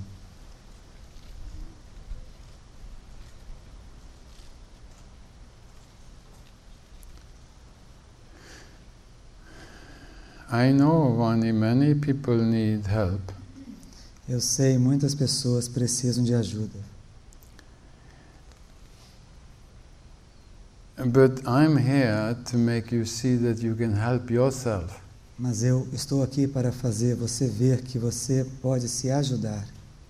I know, Vani, many people need help. Eu sei, muitas pessoas precisam de ajuda. But I'm here to make you see that you can help yourself. Mas eu estou aqui para fazer você ver que você pode se ajudar.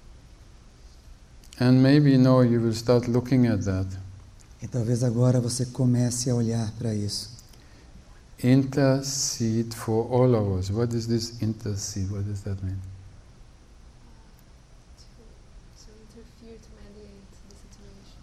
And maybe now you will start looking at that. E talvez agora você comece a olhar para isso. Intercede for all of us. What is this intercede? What does that mean? To interfere, to mediate the situation.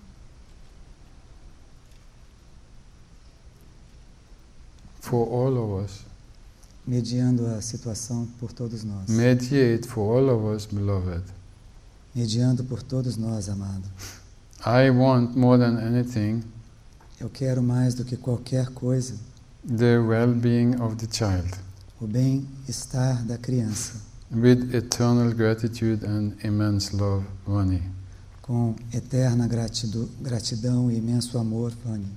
For all of us. Mediando a situação por todos nós. Mediate for all of us, beloved. Mediando por todos nós, amado. I want more than anything Eu quero mais do que qualquer coisa the well-being of the child, o bem-estar da criança, with eternal gratitude and immense love, Vani. com eterna gratidão e imenso amor, Vani.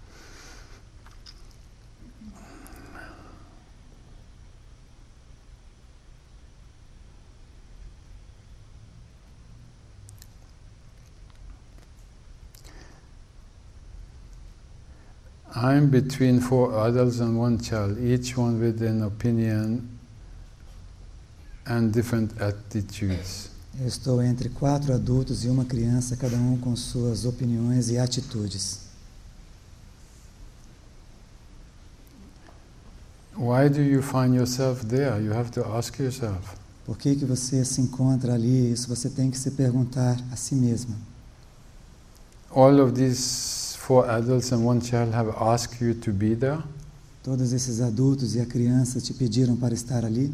I'm between 4 adults and 1 child, each one with an opinion and different attitudes. Eu estou entre 4 adultos e uma criança, cada um com suas opiniões e atitudes. Why do you find yourself there? You have to ask yourself. Por que você se encontra ali? Isso você tem que se perguntar a si mesmo. All of these 4 adults and 1 child have asked you to be there? Todos esses adultos e a criança te pediram para estar ali?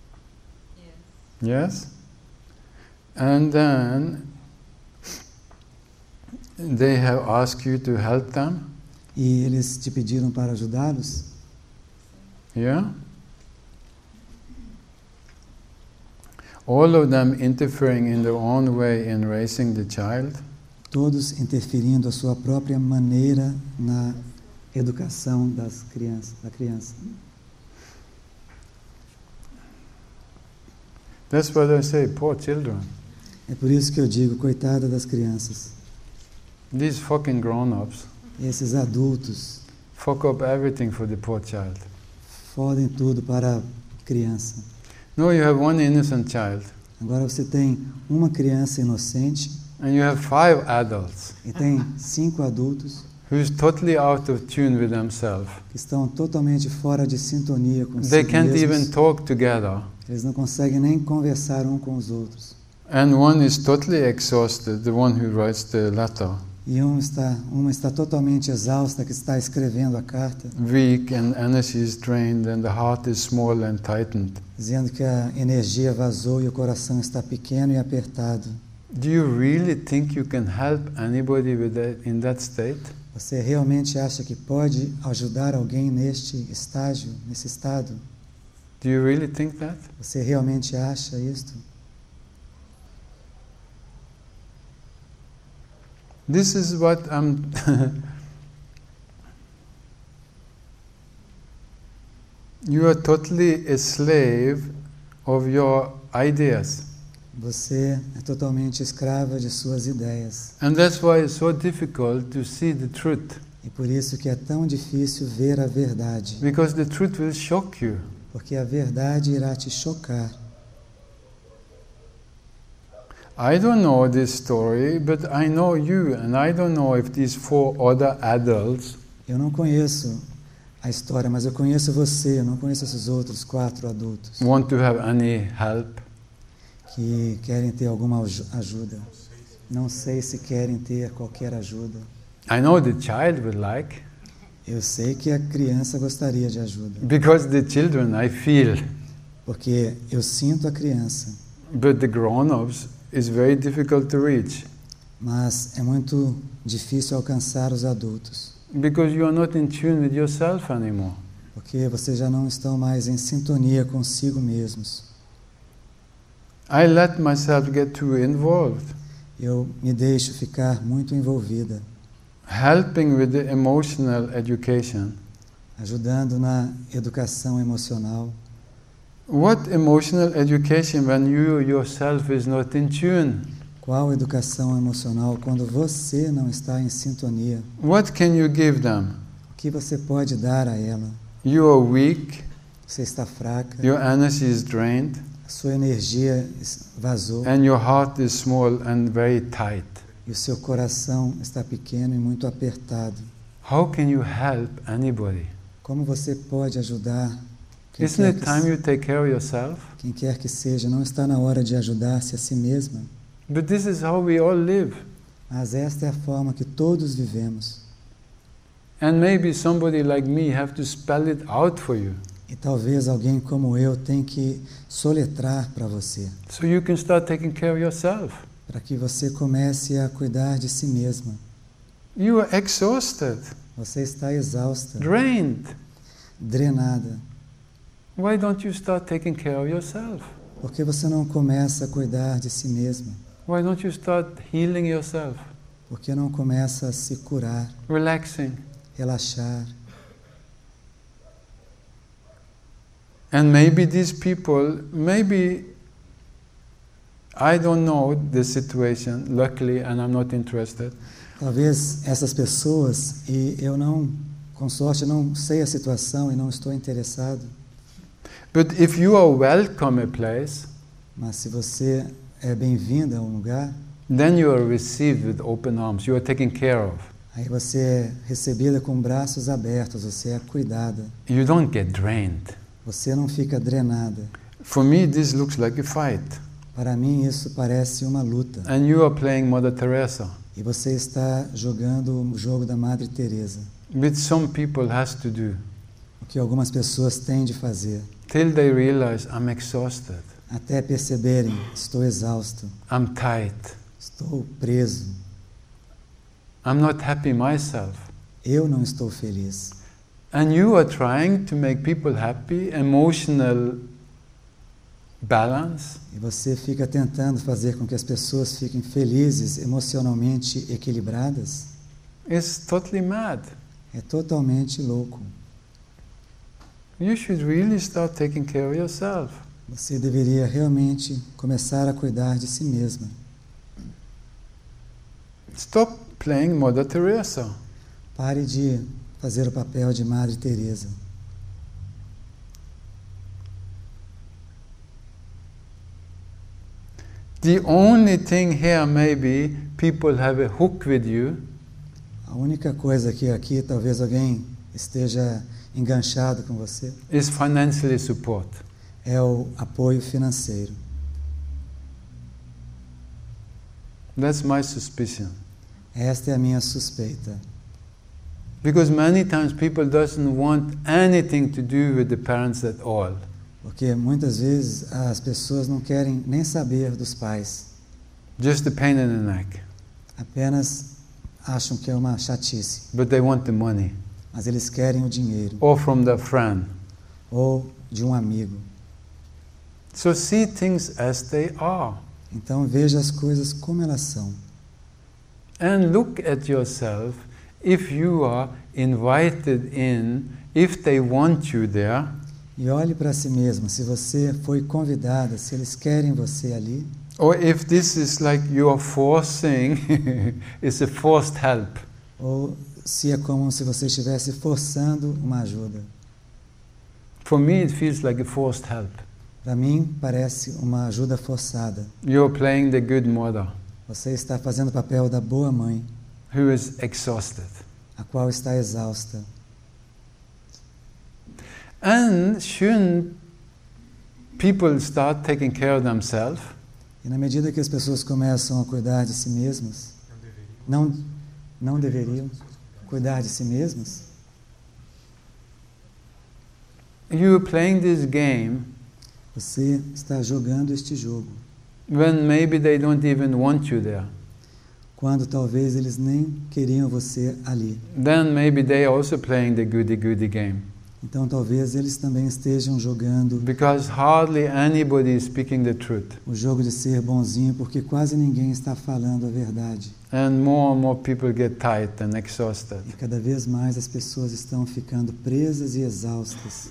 Yes? And then they have asked you to help them? E eles te pediram para ajudá-los? Yeah? All of them interfering in their own way in raising the child? Todos interferindo a sua própria maneira na educação da criança. That's what I say, poor children. É por isso que eu digo, coitada das crianças. These fucking grown-ups Esses adultos fuck up everything for the poor child. fodem tudo para a criança. No, you have one innocent child, Agora você tem uma criança inocente and you have 5 adults e tem 5 adultos who's totally out of tune with themselves. que estão totalmente fora de sintonia com They si can't even mesmos. talk together. Eles não conseguem nem conversar um com os outros. And one is totally exhausted, the one who writes the letter, E uma está totalmente exausta, que está escrevendo a carta, weak and energy is drained and the heart is small and tightened. dizendo que a energia vazou e o coração está pequeno e apertado. Do you really think you can help anybody with that, in that state? Você realmente acha que pode ajudar alguém nesse estado? Do you really think that? Você realmente acha isto? This is what I'm you are totally a slave of your ideas. Você é totalmente escrava de suas ideias. And that's why it's so difficult to see the truth. E por isso que é tão difícil ver a verdade. Because the truth will shock you. Porque a verdade irá te chocar. I don't know this story, but I know you, and I don't know if these 4 other adults Eu não conheço a história, mas eu conheço você, eu não conheço esses outros 4 adultos Want to have any help? que querem ter alguma ajuda. Não sei se querem ter qualquer ajuda. I know the child would like, Eu sei que a criança gostaria de ajuda, because the children I feel, porque eu sinto a criança, but the grown-ups is very difficult to reach, mas é muito difícil alcançar os adultos, because you are not in tune with yourself anymore. porque vocês já não estão mais em sintonia consigo mesmos. I let myself get too involved, Eu me deixo ficar muito envolvida, helping with the emotional education. ajudando na educação emocional. What emotional education when you yourself is not in tune? Qual educação emocional quando você não está em sintonia? What can you give them? O que você pode dar a ela? You are weak, Você está fraca, your energy is drained, a sua energia vazou and your heart is small and very tight. e o seu coração está pequeno e muito apertado. How can you help anybody? Como você pode ajudar Isn't it time you take care of yourself? quem quer que seja? Não está na hora de ajudar-se a si mesma. But this is how we all live. Mas esta é a forma que todos vivemos. And maybe somebody like me have to spell it out for you, E talvez alguém como eu tenha que soletrar para você, so you can start taking care of yourself. para que você comece a cuidar de si mesma. You are exhausted, Você está exausta, drained. drenada. Why don't you start taking care of yourself? Por que você não começa a cuidar de si mesma? Why don't you start healing yourself, Por que não começa a se curar, relaxing? relaxar? And maybe these people, maybe I don't know the situation, luckily, and I'm not interested. Talvez essas pessoas, e eu não, com sorte, não sei a situação e não estou interessado, But if you are welcome a place, mas se você é bem-vinda a um lugar, then you are received with open arms. You are taken care of. aí você é recebida com braços abertos, você é cuidada, You don't get drained. você não fica drenada. For me, this looks like a fight. Para mim isso parece uma luta. And you are playing Mother Teresa, E você está jogando o jogo da Madre Teresa, which some people has to do, o que algumas pessoas têm de fazer, till they realize I'm exhausted, até perceberem, estou exausto, I'm tight, estou preso, I'm not happy myself. eu não estou feliz. And you are trying to make people happy, emotional balance. E você fica tentando fazer com que as pessoas fiquem felizes, emocionalmente equilibradas. It's totally mad. É totalmente louco. You should really start taking care of yourself. Você deveria realmente começar a cuidar de si mesma. Stop playing Mother Teresa. Pare de fazer o papel de Madre Teresa. The only thing here maybe people have a hook with you A única coisa que aqui talvez alguém esteja enganchado com você is financially support. é o apoio financeiro. That's my suspicion. Esta é a minha suspeita. Because many times people doesn't want anything to do with the parents at all. Porque muitas vezes as pessoas não querem nem saber dos pais. Just the pain in the neck. Apenas acham que é uma chatice. But they want the money. Mas eles querem o dinheiro. Or from their friend. Ou de um amigo. So see things as they are. Então veja as coisas como elas são. And look at yourself if you are invited in, if they want you there. E olhe para si mesmo, se você foi convidada, se eles querem você ali, Or if this is like you are forcing, it's a forced help. ou se é como se você estivesse forçando uma ajuda. For me it feels like a forced help. Para mim, parece uma ajuda forçada. You're playing the good mother Você está fazendo o papel da boa mãe, who is exhausted. a qual está exausta. And shouldn't people start taking care of themselves? E na medida que as pessoas começam a cuidar de si mesmas, não deveriam cuidar de si mesmas? You're playing this game Você está jogando este jogo, when maybe they don't even want you there. quando talvez eles nem queriam você ali. Then maybe they are also playing the goody-goody game. Então talvez eles também estejam jogando Because hardly anybody is speaking the truth. o jogo de ser bonzinho, porque quase ninguém está falando a verdade. And more people get tight and exhausted. E cada vez mais as pessoas estão ficando presas e exaustas.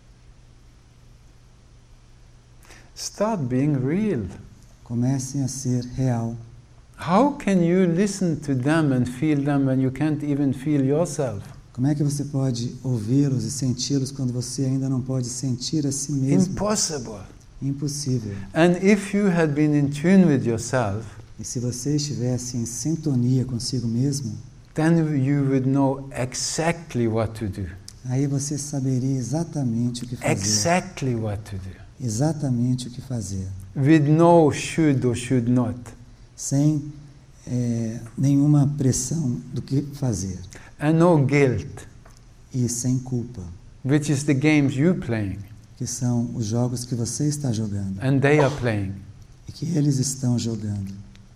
Start being real. Comecem a ser real. How can you listen to them and feel them when you can't even feel yourself? Como é que você pode ouvi-los e senti-los quando você ainda não pode sentir a si mesmo? Impossible. Impossível. And if you had been in tune with yourself, E se você estivesse em sintonia consigo mesmo, then you would know exactly what to do. aí você saberia exatamente o que fazer. Exactly what to do. Exatamente o que fazer. With no should or should not. Sem nenhuma pressão do que fazer. And no guilt, E sem culpa, which is the games you're playing que são os jogos que você está jogando and they are playing. e que eles estão jogando.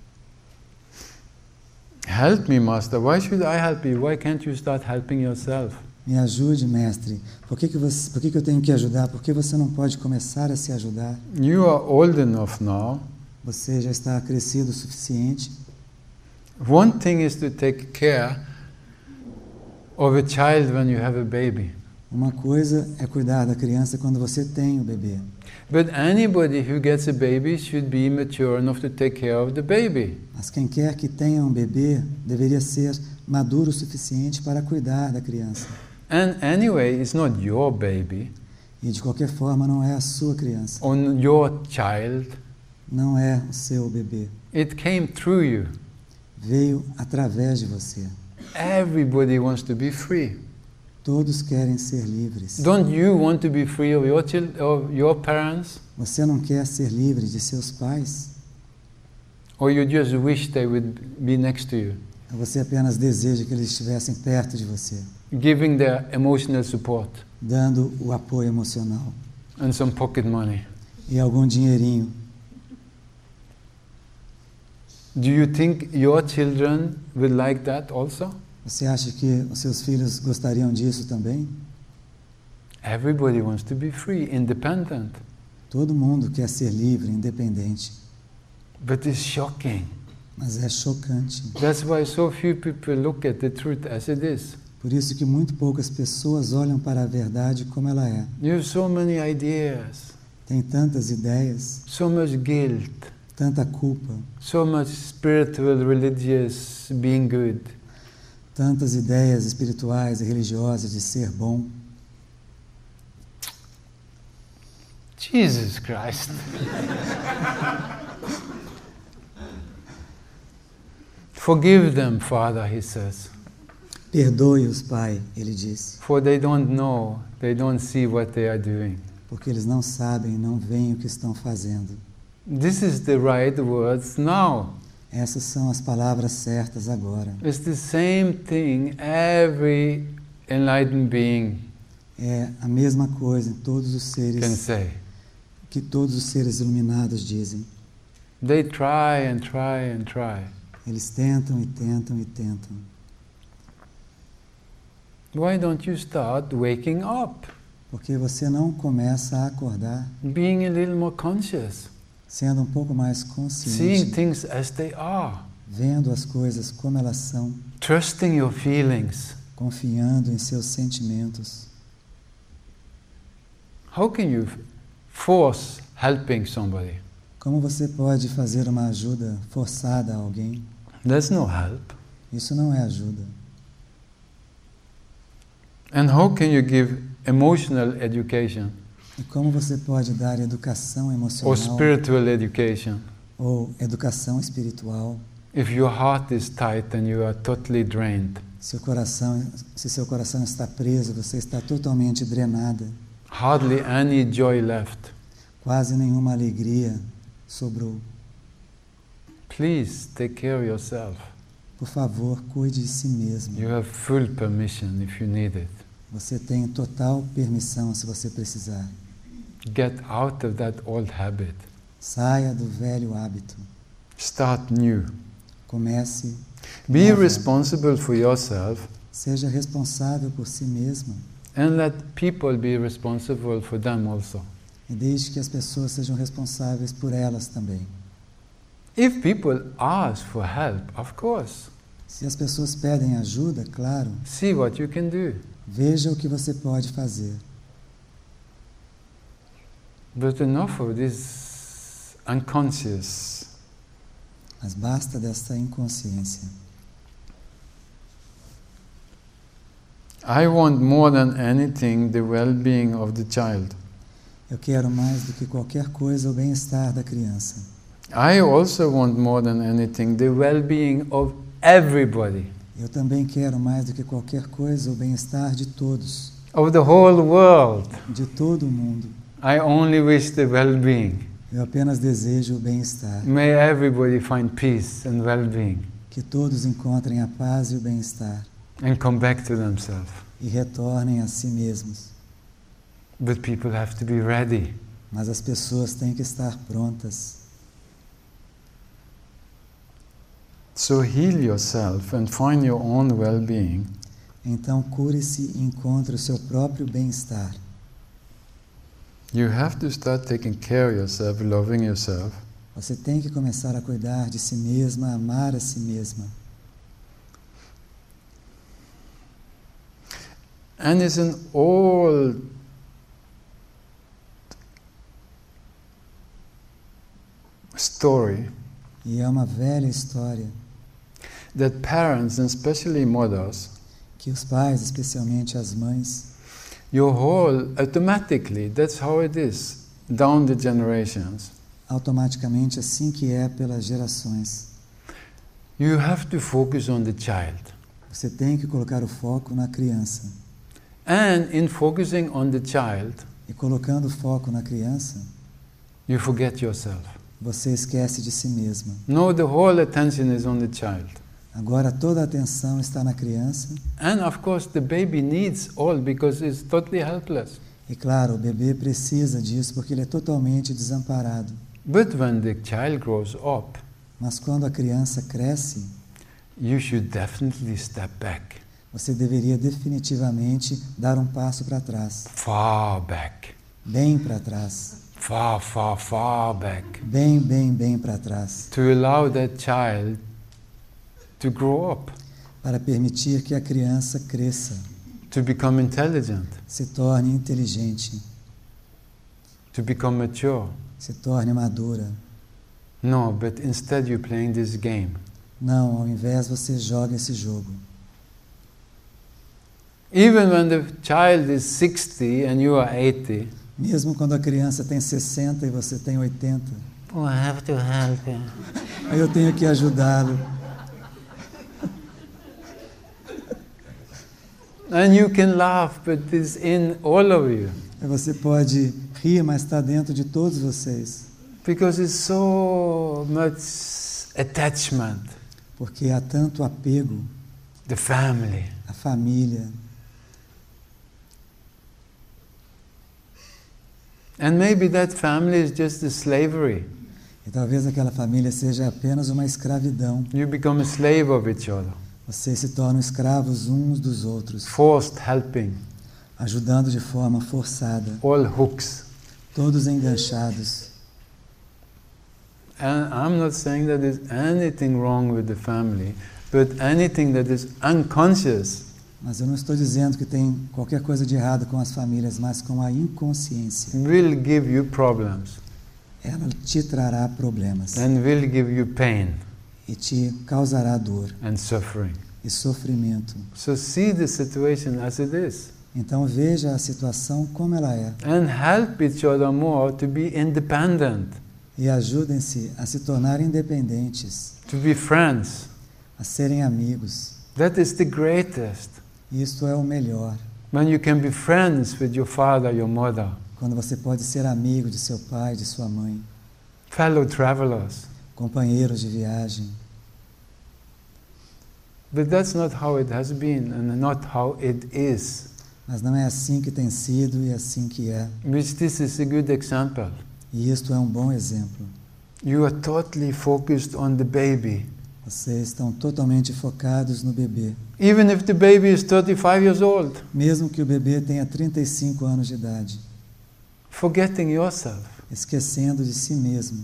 Help me, Master. Why should I help you? Why can't you start helping yourself? Me ajude, mestre. Por que eu tenho que ajudar? Por que você não pode começar a se ajudar? You are old enough now. Você já está crescido o suficiente. One thing is to take care of a child when you have a baby. Uma coisa é cuidar da criança quando você tem o bebê. But anybody who gets a baby should be mature enough to take care of the baby. Mas quem quer que tenha um bebê deveria ser maduro o suficiente para cuidar da criança. And anyway, it's not your baby E de qualquer forma não é a sua criança, or your child. não é o seu bebê. It came through you. Veio através de você. Everybody wants to be free. Todos querem ser livres. Don't you want to be free of your parents? Você não quer ser livre de seus pais? Or you just wish they would be next to you, Ou você apenas deseja que eles estivessem perto de você, giving their emotional support dando o apoio emocional and some pocket money? e algum dinheirinho? Do you think your children will like that also? Você acha que os seus filhos gostariam disso também? Everybody wants to be free, independent. Todo mundo quer ser livre, independente, But it's shocking. mas é chocante. That's why so few people look at the truth as it is. Por isso que muito poucas pessoas olham para a verdade como ela é. You have so many ideas, Tem tantas ideias, so much guilt, tanta culpa, so much spiritual, religious being good. tantas ideias espirituais e religiosas de ser bom. Jesus Christ. Forgive them, Father, he says, Perdoe-os, Pai, ele disse, for they don't know, they don't see what they are doing. porque eles não sabem, não veem o que estão fazendo. This is the right words now. Essas são as palavras certas agora. It's the same thing every enlightened being É a mesma coisa em todos os can seres, say. que todos os seres iluminados dizem. They try and try and try. Eles tentam e tentam e tentam. Why don't you start waking up, Porque você não começa a acordar, being a little more conscious, sendo um pouco mais seeing consciente, things as they are, vendo as coisas como elas são, trusting your feelings? confiando em seus sentimentos. How can you force helping somebody? Como você pode fazer uma ajuda forçada a alguém? That's no help. Isso não é ajuda. And how can you give emotional education E como você pode dar educação or emocional spiritual education ou educação espiritual if your heart is tight and you are totally drained? se seu coração está preso, você está totalmente drenada, hardly any joy left. quase nenhuma alegria sobrou. Please take care of yourself. Por favor, cuide de si mesmo. You have full permission if you need it. Você tem total permissão se você precisar. Get out of that old habit. Saia do velho hábito. Start new. Comece. Be nova. responsible for yourself Seja responsável por si mesmo. and let people be responsible for them also. E deixe que as pessoas sejam responsáveis por elas também. If people ask for help, of course, Se as pessoas pedem ajuda, claro, see what you can do. veja o que você pode fazer. But enough of this unconscious. Mas basta dessa inconsciência. I want more than anything the well-being of the child. Eu quero mais do que qualquer coisa o bem-estar da criança. I also want more than anything the well-being of everybody, Eu também quero mais do que qualquer coisa o bem-estar de todos, of the whole world. de todo o mundo. I only wish the well-being. Eu apenas desejo o bem-estar. May everybody find peace and well-being Que todos encontrem a paz e o bem-estar and come back to themselves. e retornem a si mesmos. But people have to be ready. Mas as pessoas têm que estar prontas. So heal yourself and find your own well-being. Então cure-se e encontre o seu próprio bem-estar. You have to start taking care of yourself, loving yourself. Você tem que começar a cuidar de si mesma, a amar a si mesma. And it's an old story E é uma velha história that parents, and especially mothers, que os pais, especialmente as mães, your whole, automatically, that's how it is, down the generations. automaticamente assim que é pelas gerações. You have to focus on the child. Você tem que colocar o foco na criança. And in focusing on the child, E colocando o foco na criança, you forget yourself. você esquece de si mesma. No, the whole attention is on the child. Agora toda a atenção está na criança. And of course, the baby needs all because it's totally helpless. E claro, o bebê precisa disso porque ele é totalmente desamparado. But when the child grows up, Mas quando a criança cresce, you should definitely step back, você deveria definitivamente dar um passo para trás. far back, Bem para trás. far, far, far back, Bem, bem, bem para trás. to allow that child to grow up, Para permitir que a criança cresça, to become intelligent, se torne inteligente, to become mature. se torne madura. No, but instead you're playing this game. Não, ao invés você joga esse jogo. Even when the child is 60 and you are 80, Mesmo quando a criança tem 60 e você tem 80, oh, I have to help him. aí eu tenho que ajudá-lo. And you can laugh, but it's in all of you. Aí você pode rir, mas está dentro de todos vocês. Because it's so much attachment, Porque há tanto apego, the family. à família. And maybe that family is just a slavery. E talvez aquela família seja apenas uma escravidão. You become a slave of each other, Vocês se tornam escravos uns dos outros, forced helping, ajudando de forma forçada, all hooks. todos enganchados. And I'm not saying that there's anything wrong with the family, but anything that is unconscious Mas eu não estou dizendo que tem qualquer coisa de errado com as famílias, mas com a inconsciência. will give you problems Ela te trará problemas and will give you pain e te causará dor and suffering. e sofrimento. So see the situation as it is Então veja a situação como ela é and help each other more to be independent, e ajudem-se a se tornar independentes, to be friends, a serem amigos, That is the greatest. Isto é o melhor. When you can be friends with your father, your mother, Quando você pode ser amigo de seu pai, de sua mãe, fellow travelers. companheiros de viagem. But that's not how it has been and not how it is. Mas não é assim que tem sido e assim que é. Which this is a good example. E isto é um bom exemplo. You are totally focused on the baby. Vocês estão totalmente focados no bebê. Even if the baby is 35 years old, Mesmo que o bebê tenha 35 anos de idade. forgetting yourself. Esquecendo de si mesmo.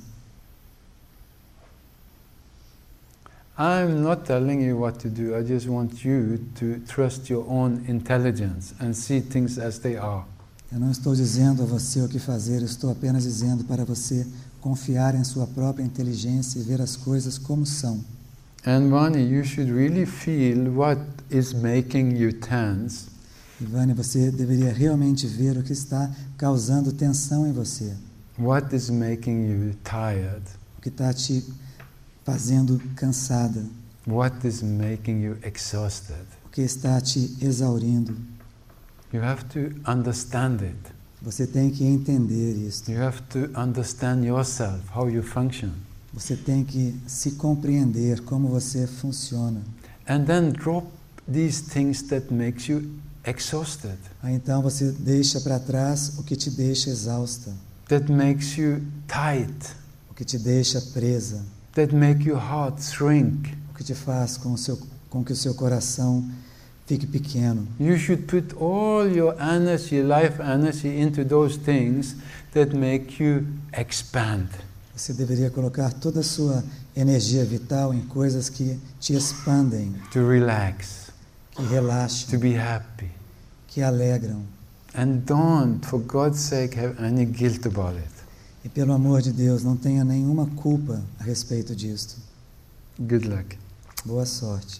I'm not telling you what to do. I just want you to trust your own intelligence and see things as they are. Eu não estou dizendo a você o que fazer, eu estou apenas dizendo para você confiar em sua própria inteligência e ver as coisas como são. And Vani, you should really feel what is making you tense. Ivane, você deveria realmente ver o que está causando tensão em você. What is making you tired? O que está te fazendo cansada. What is making you exhausted? O que está te exaurindo. You have to understand it. Você tem que entender isso. You have to understand yourself, how you function. Você tem que se compreender como você funciona. And then drop these things that makes you exhausted, Aí então você deixa para trás o que te deixa exausta, that makes you tight, o que te deixa presa, that make your heart shrink. o que te faz com que o seu coração fique pequeno. You should put all your energy, life energy, into those things that make you expand. Você deveria colocar toda a sua energia vital em coisas que te expandem, To relax, que relaxam, to be happy. que alegram. And don't, for God's sake, have any guilt about it. E pelo amor de Deus, não tenha nenhuma culpa a respeito disto. Good luck. Boa sorte.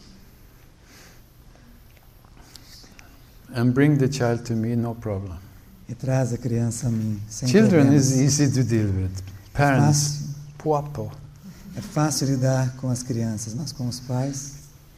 And bring the child to me, no problem. E traz a criança a mim, sem Children problemas. is easy to deal with. Parents, puapo. É fácil lidar com as crianças, mas com os pais,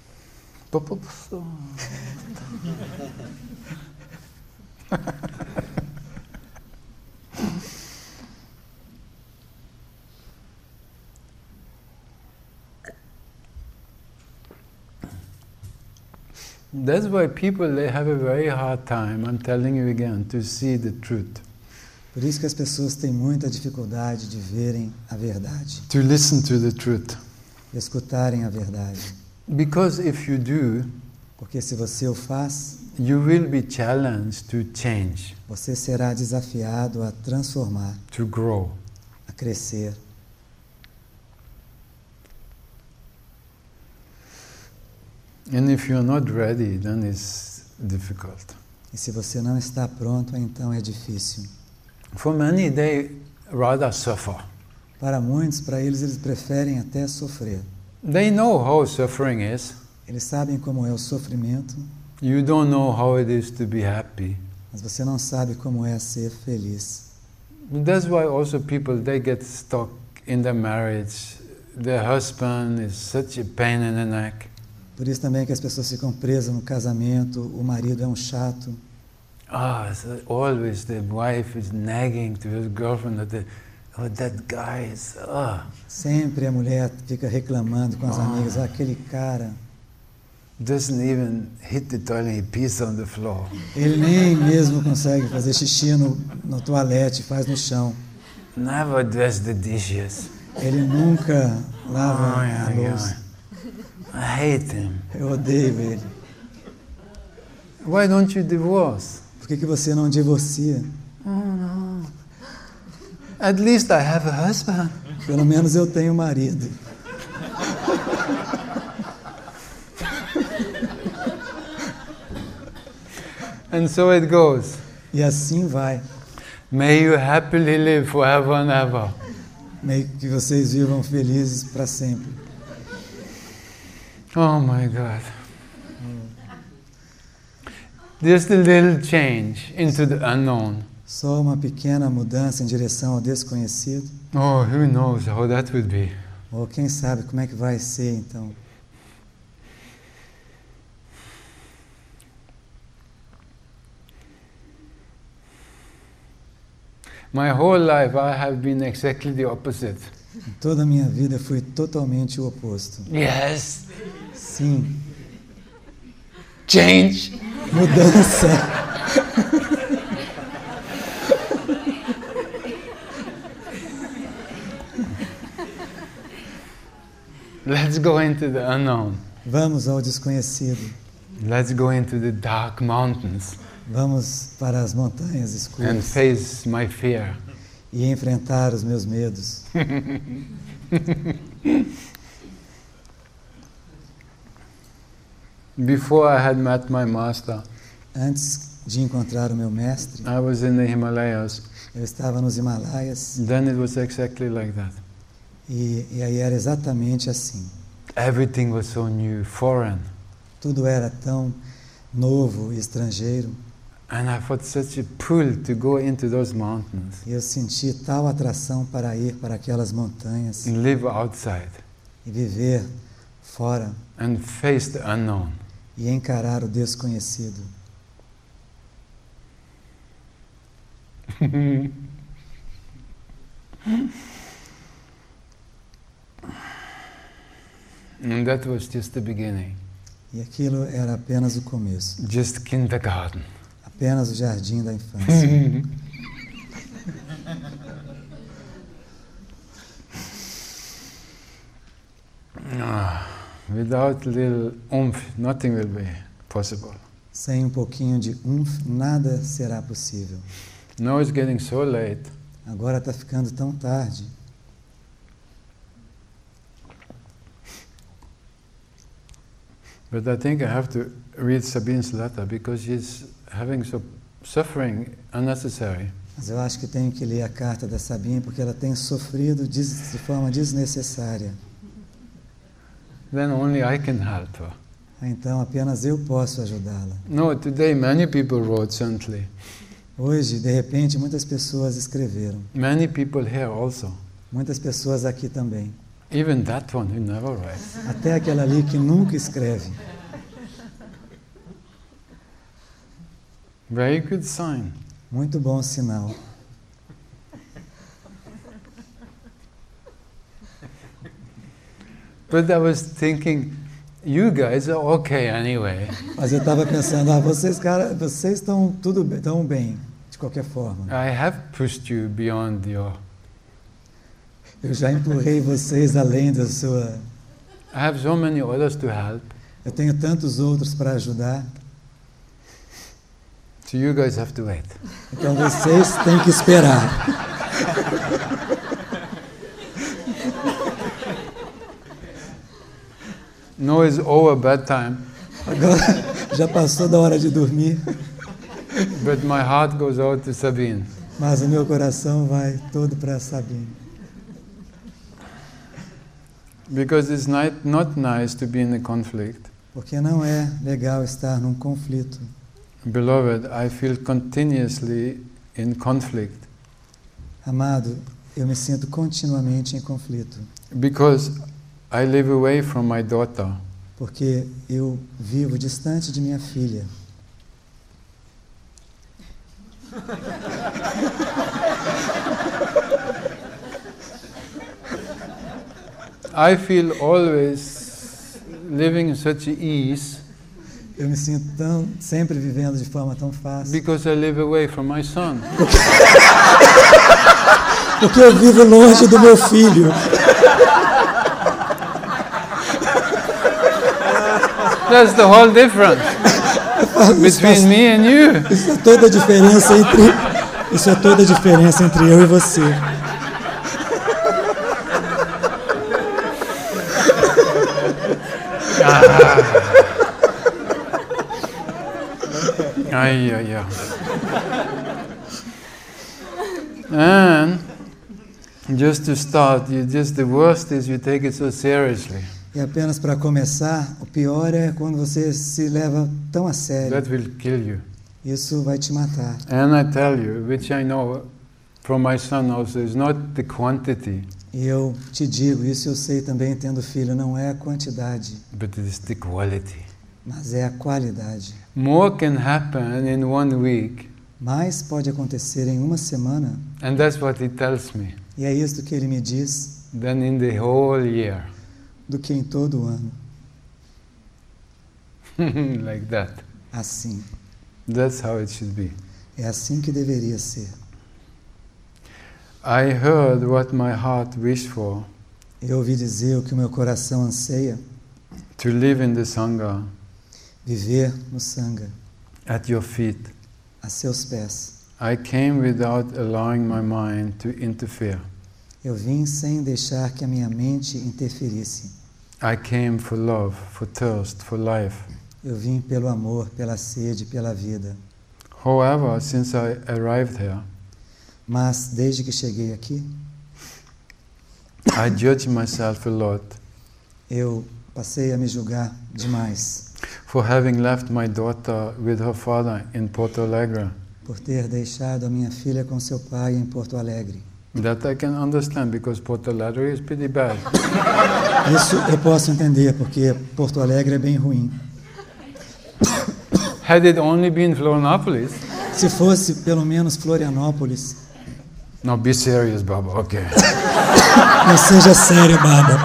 That's why people, they have a very hard time, I'm telling you again, to see the truth. por isso que as pessoas têm muita dificuldade de verem a verdade, To listen to the truth. de escutarem a verdade. Because if you do, Porque se você o faz, you will be challenged to change, você será desafiado a transformar, to grow. a crescer. And if you're not ready, then it's difficult. E se você não está pronto, então é difícil. For many, they rather suffer. Para muitos, para eles preferem até sofrer. They know how suffering is. Eles sabem como é o sofrimento, You don't know how it is to be happy. mas você não sabe como é ser feliz. That's why also people, they get stuck in their marriage. Their husband is such a pain in the neck. Por isso também que as pessoas ficam presas no casamento, o marido é um chato. So always the wife is nagging to his girlfriend that guy is, Sempre a mulher fica reclamando com as amigas, aquele cara, doesn't even hit the toilet, he pees on the floor. ele nem mesmo consegue fazer xixi no toalete, faz no chão. Never does the dishes. Ele nunca lava a louça. I hate him. Eu odeio ele. Why don't you divorce? Por que você não divorcia? Oh no. At least I have a husband. Pelo menos eu tenho marido. And so it goes. E assim vai. May you happily live forever and ever. Meio que vocês vivam felizes para sempre. Oh my God. Just a little change into the unknown. Só uma pequena mudança em direção ao desconhecido. Oh, who knows how that would be. Ou quem sabe como é que vai ser então. My whole life I have been exactly the opposite. Em toda a minha vida eu fui totalmente o oposto. Yes. Sim, Change. mudança. Let's go into the unknown. Vamos ao desconhecido. Let's go into the dark mountains Vamos para as montanhas and escuras face my fear. e enfrentar os meus medos. Before I had met my master, Antes de encontrar o meu mestre, I was in the Himalayas. eu estava nos Himalaias Then it was exactly like that. e aí era exatamente assim. Everything was so new, foreign. Tudo era tão novo e estrangeiro And I felt such a pull to go into those mountains e eu senti tal atração para ir para aquelas montanhas and live outside e viver fora and face the unknown. e encarar o desconhecido. And that was just the beginning, E aquilo era apenas o começo, just kindergarten. apenas o jardim da infância. Without little oomph, nothing will be possible. Sem um pouquinho de nada será possível. Now it's getting so late. Agora está ficando tão tarde. But I think I have to read Sabine's letter because she's having so suffering unnecessary. Mas eu acho que tenho que ler a carta da Sabine porque ela tem sofrido de forma desnecessária. Then only I can help her. Então apenas eu posso ajudá-la. No, today many people wrote certainly. Hoje, de repente, muitas pessoas escreveram. Many people here also. Muitas pessoas aqui também. Even that one who never writes. Até aquela ali que nunca escreve. Very good sign. Muito bom sinal. But I was thinking, you guys are okay anyway. Mas eu estava pensando, vocês estão tão bem, de qualquer forma. I have pushed you beyond your... Eu já empurrei vocês além da sua... I have so many others to help. Eu tenho tantos outros para ajudar. So you guys have to wait. Então vocês têm que esperar. No, it's over bedtime. Agora já passou da hora de dormir, But my heart goes out to Sabine. mas o meu coração vai todo para Sabine. Because it's not nice to be in a conflict. Porque não é legal estar num conflito. Beloved, I feel continuously in conflict. Amado, eu me sinto continuamente em conflito. Because I live away from my daughter. Porque eu vivo distante de minha filha. I feel always living in such ease Eu me sinto sempre vivendo de forma tão fácil. because I live away from my son. Porque eu vivo longe do meu filho. That's the whole difference between me and you. Isso é toda a diferença entre eu e você. Ay, ay, ay. And just to start, the worst is you take it so seriously. E apenas para começar, o pior é quando você se leva tão a sério. That will kill you. Isso vai te matar. And I tell you, which I know from my son also, is not the quantity, E eu te digo, isso eu sei também tendo filho, não é a quantidade, but it is the quality. mas é a qualidade. More can happen in 1 week mais pode acontecer em uma semana, and that's what he tells me, e é isso que ele me diz, than in the whole year. do que em todo o ano. Like that. Assim. That's how it should be. É assim que deveria ser. I heard what my heart wished for, Eu ouvi dizer o que o meu coração anseia, to live in the Sangha, viver no Sangha, at your feet. a seus pés. I came without allowing my mind to interfere. Eu vim sem deixar que a minha mente interferisse. I came for love, for thirst, for life. Eu vim pelo amor, pela sede, pela vida. However, since I arrived here, Mas desde que cheguei aqui, I judge myself a lot eu passei a me julgar demais for having left my daughter with her father in Porto Alegre. por ter deixado a minha filha com seu pai em Porto Alegre. That I can understand because Porto Alegre is pretty bad. Isso eu posso entender, porque Porto Alegre é bem ruim. Had it only been Florianopolis, Se fosse pelo menos Florianópolis. now be serious, Baba. Okay. Não seja sério, Baba.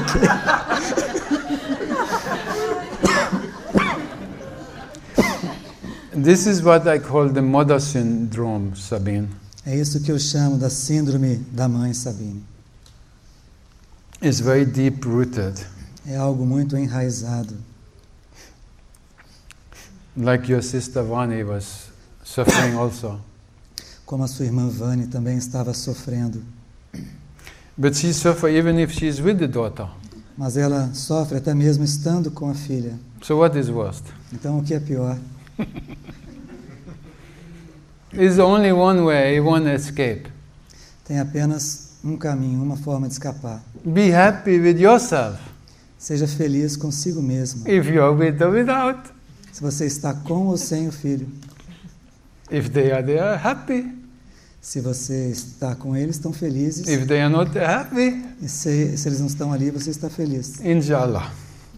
This is what I call the mother syndrome, Sabine. É isso que eu chamo da síndrome da mãe Sabine. It's very deep rooted, É algo muito enraizado. like your sister Vani was suffering also. Como a sua irmã Vani também estava sofrendo. But she suffers even if she's with the daughter. Mas ela sofre até mesmo estando com a filha. So what is worst? Então o que é pior? There's only one way, one escape. Tem apenas um caminho, uma forma de escapar. Be happy with yourself. Seja feliz consigo mesmo. If you're with or without. Se você está com ou sem o filho. If they are happy. Se você está com eles, estão felizes. If they are not happy, E se eles não estão ali, você está feliz. inshallah.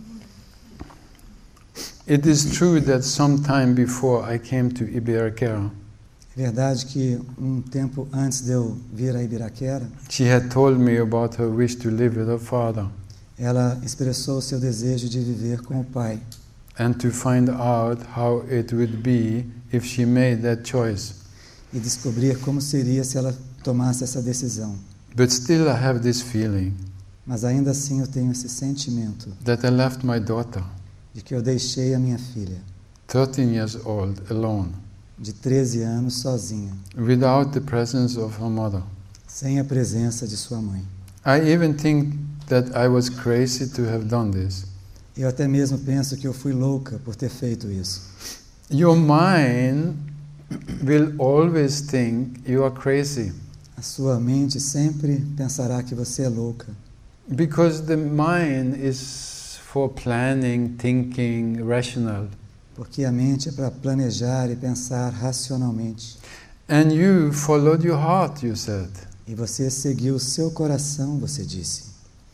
It is true that sometime before I came to Ibiraquera, É verdade que um tempo antes de eu vir a Ibiraquera, she had told me about her wish to live with her father ela expressou o seu desejo de viver com o pai and to find out how it would be if she made that choice. e descobrir como seria se ela tomasse essa decisão. But still I have this feeling Mas ainda assim eu tenho esse sentimento that I left my daughter, de que eu deixei a minha filha, 13 years old, alone, de 13 anos, sozinha, without the presence of her mother. sem a presença de sua mãe. I even think that I was crazy to have done this. Eu até mesmo penso que eu fui louca por ter feito isso. Your mind will always think you are crazy A sua mente sempre pensará que você é louca, because the mind is for planning, thinking, rational. porque a mente é para planejar e pensar racionalmente. And you followed your heart, you said. E você seguiu o seu coração, você disse.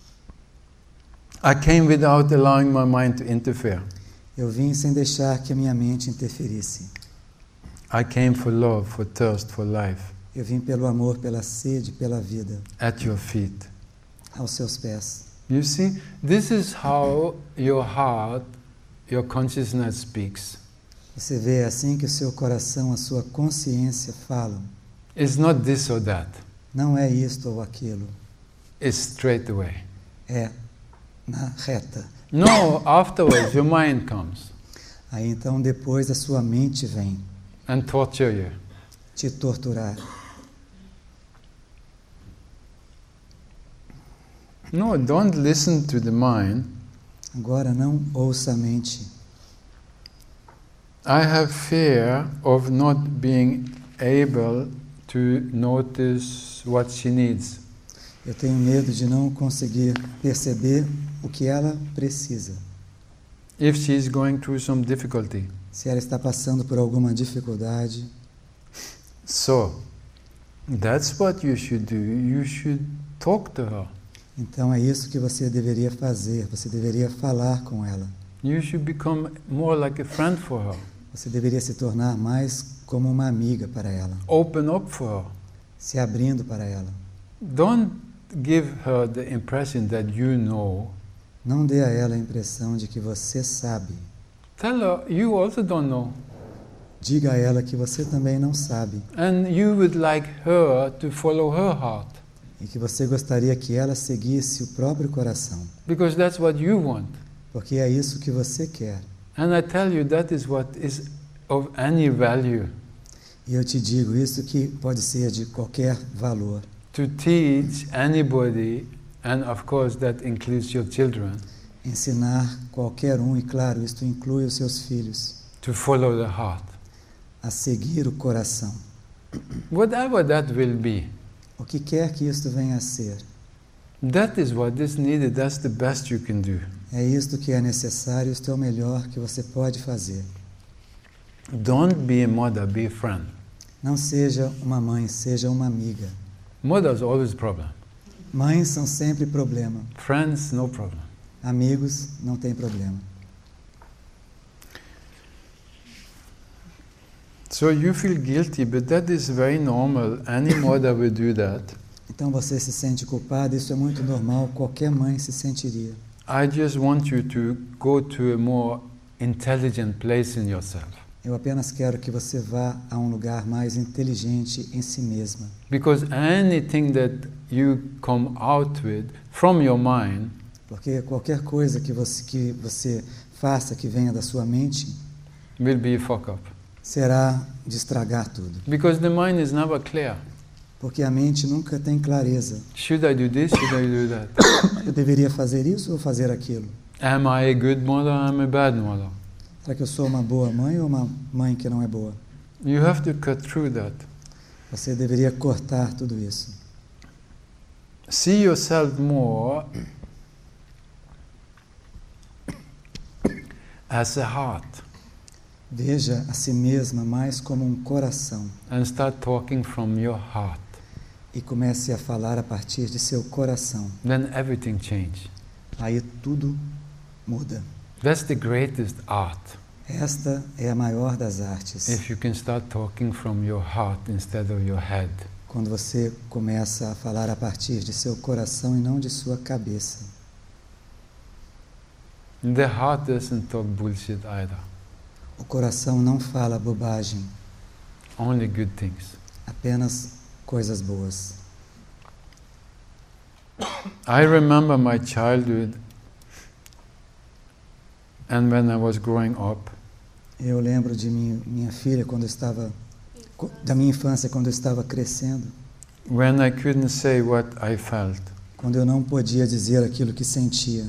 I came without allowing my mind to interfere. Eu vim sem deixar que a minha mente interferisse. I came for love, for thirst, for life, Eu vim pelo amor, pela sede, pela vida, at your feet. aos seus pés. You see, this is how your heart, your consciousness speaks. Você vê, é assim que o seu coração, a sua consciência falam. It's not this or that. Não é isto ou aquilo. It's straight away. É na reta. No, afterwards your mind comes Aí então depois a sua mente vem and torture you. te torturar. No, don't listen to the mind. Agora não ouça a mente. I have fear of not being able to notice what she needs. Eu tenho medo de não conseguir perceber o que ela precisa. If she is going through some difficulty. Se ela está passando por alguma dificuldade. So, that's what you should do. You should talk to her. Então é isso que você deveria fazer. Você deveria falar com ela. You should become more like a friend for her. Você deveria se tornar mais como uma amiga para ela, Open up for her. se abrindo para ela. Don't give her the impression that you know. Não dê a ela a impressão de que você sabe. Tell her you also don't know. Diga a ela que você também não sabe And you would like her to follow her heart. e que você gostaria que ela seguisse o próprio coração, Because that's what you want. porque é isso que você quer. And I tell you that is what is of any value. E eu te digo isso que pode ser de qualquer valor. To teach anybody, and of course that includes your children, Ensinar qualquer um, e claro, isto inclui os seus filhos, to follow the heart. a seguir o coração. Whatever that will be. O que quer que isto venha a ser, That is what is needed. That's the best you can do. é isto que é necessário, isto é o melhor que você pode fazer. Don't be a mother, be a friend. Não seja uma mãe, seja uma amiga. Mother's always problem. Mães são sempre problema. Friends, no problem. Amigos, não tem problema. So you feel guilty, but that is very normal. Any mother will do that. Então você se sente culpado, isso é muito normal, qualquer mãe se sentiria. I just want you to go to a more intelligent place in yourself. Eu apenas quero que você vá a um lugar mais inteligente em si mesma. Because anything that you come out with from your mind Porque qualquer coisa que você faça que venha da sua mente will be a fuck up. será de estragar tudo. Because the mind is never clear. Porque a mente nunca tem clareza. Should I do this? Should I do that? Eu deveria fazer isso ou fazer aquilo? Am I a good mother? Am I a bad mother? Será que eu sou uma boa mãe ou uma mãe que não é boa? You have to cut through that. Você deveria cortar tudo isso. See yourself more as a heart Veja a si mesma mais como um coração and start talking from your heart. e comece a falar a partir de seu coração. Then everything changes. Aí tudo muda. That's the greatest art. Esta é a maior das artes. If you can start talking from your heart instead of your head. Quando você começa a falar a partir de seu coração e não de sua cabeça. The heart doesn't talk bullshit either. O coração não fala bobagem, Only good things. apenas coisas boas. I remember my childhood and when I was growing up. Eu lembro de minha filha quando eu estava da minha infância quando eu estava crescendo, When I couldn't say what I felt. quando eu não podia dizer aquilo que sentia.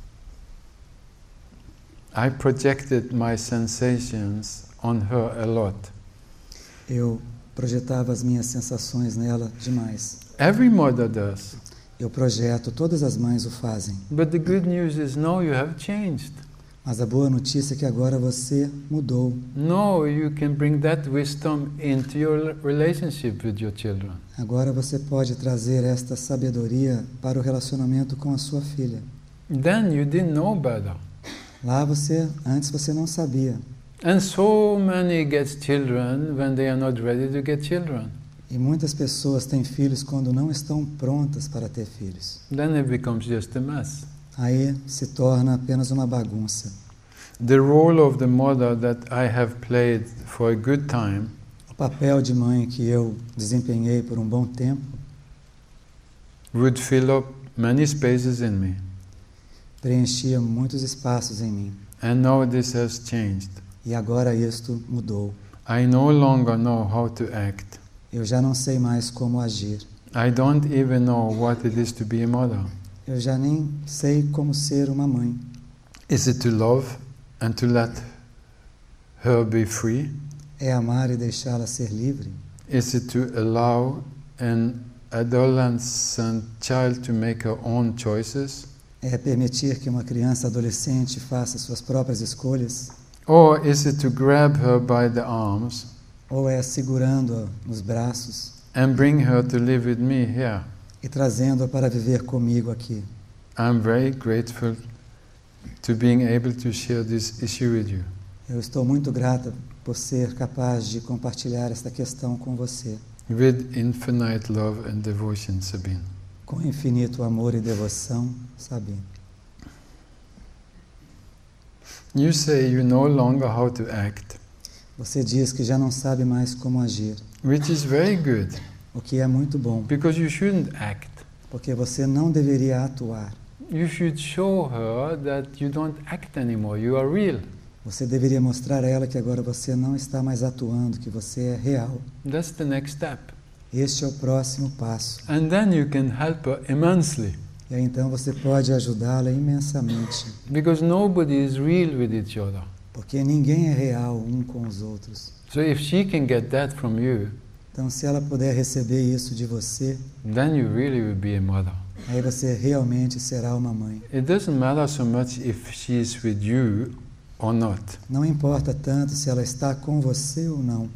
I projected my sensations on her a lot. Eu projetava as minhas sensações nela demais. Every mother does. Eu projeto, todas as mães o fazem. But the good news is no, you have changed. Mas a boa notícia é que agora você mudou. No, you can bring that wisdom into your relationship with your children. Agora você pode trazer esta sabedoria para o relacionamento com a sua filha. Then you didn't know better. Lá antes você não sabia. And so many get children when they are not ready to get children. E muitas pessoas têm filhos quando não estão prontas para ter filhos. Then it becomes just a mess. Aí se torna apenas uma bagunça. The role of the mother that I have played for a good time O papel de mãe que eu desempenhei por um bom tempo would fill up many spaces in me. preenchia muitos espaços em mim. And now this has changed. E agora isto mudou. I no longer know how to act. Eu já não sei mais como agir. I don't even know what it is to be a mother. Eu já nem sei como ser uma mãe. Is it to love and to let her be free? É amar e deixá-la ser livre? Is it to allow an adolescent child to make her own choices? É permitir que uma criança adolescente faça suas próprias escolhas? Or is it to grab her by the arms Ou é segurando-a nos braços and bring her to live with me here? e trazendo-a para viver comigo aqui? I'm very grateful to being able to share this issue with you. Eu estou muito grata por ser capaz de compartilhar esta questão com você, with infinite love and devotion, Sabine. com infinito amor e devoção, Sabine. You say you no longer how to act, Você diz que já não sabe mais como agir, which is very good, o que é muito bom, because you shouldn't act. porque você não deveria atuar. You should show her that you don't act anymore, you are real. Você deveria mostrar a ela que agora você não está mais atuando, que você é real. That's the next step. Este é o próximo passo. And then you can help her immensely, E aí então você pode ajudá-la imensamente, because nobody is real with each other. porque ninguém é real um com os outros. So if she can get that from you, Então, se ela puder receber isso de você, then you really will be a mother. aí você realmente será uma mãe. It doesn't matter so much if she is with you or not. Não importa tanto se ela está com você ou não.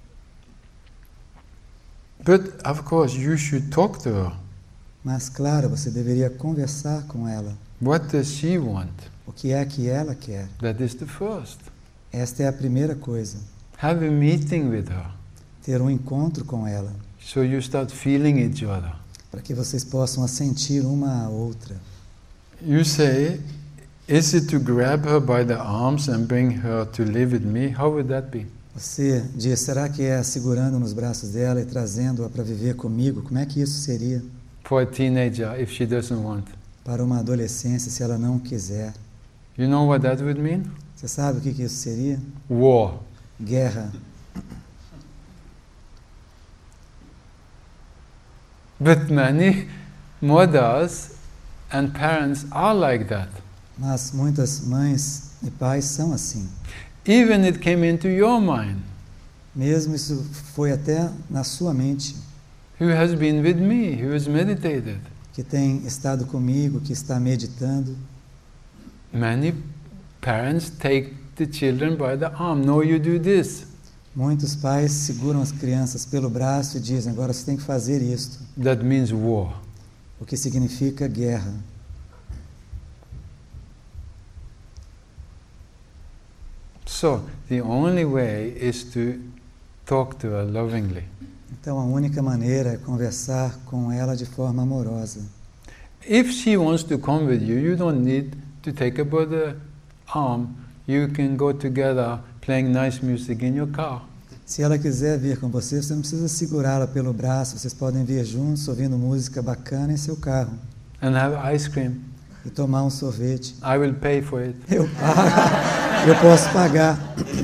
But of course you should talk to her. Mas, claro, você deveria conversar com ela. What does she want? O que é que ela quer? That is the first. Esta é a primeira coisa. Have a meeting with her, Ter um encontro com ela, so you start feeling each other. para que vocês possam sentir uma a outra. You say, is it to grab her by the arms and bring her to live with me? How would that be? Você diz, será que é segurando nos braços dela e trazendo-a para viver comigo? Como é que isso seria For a teenager, if she doesn't want. para uma adolescência se ela não quiser? You know what that would mean? Você sabe o que isso seria? War. Guerra. But many mothers and parents are like that. Mas muitas mães e pais são assim. Even it came into your mind. Mesmo isso foi até na sua mente, Who has been with me, who has meditated. que tem estado comigo, que está meditando. Many parents take the children by the arm. No, you do this. Muitos pais seguram as crianças pelo braço e dizem, agora você tem que fazer isto, That means war. o que significa guerra. So, the only way is to talk to her lovingly. Então a única maneira é conversar com ela de forma amorosa. If she wants to come with you, you don't need to take her by the arm. You can go together playing nice music in your car. Se ela quiser vir com você, você não precisa segurá-la pelo braço, vocês podem vir juntos ouvindo música bacana em seu carro And have ice cream. e tomar um sorvete. I will pay for it. Eu pago, eu posso pagar.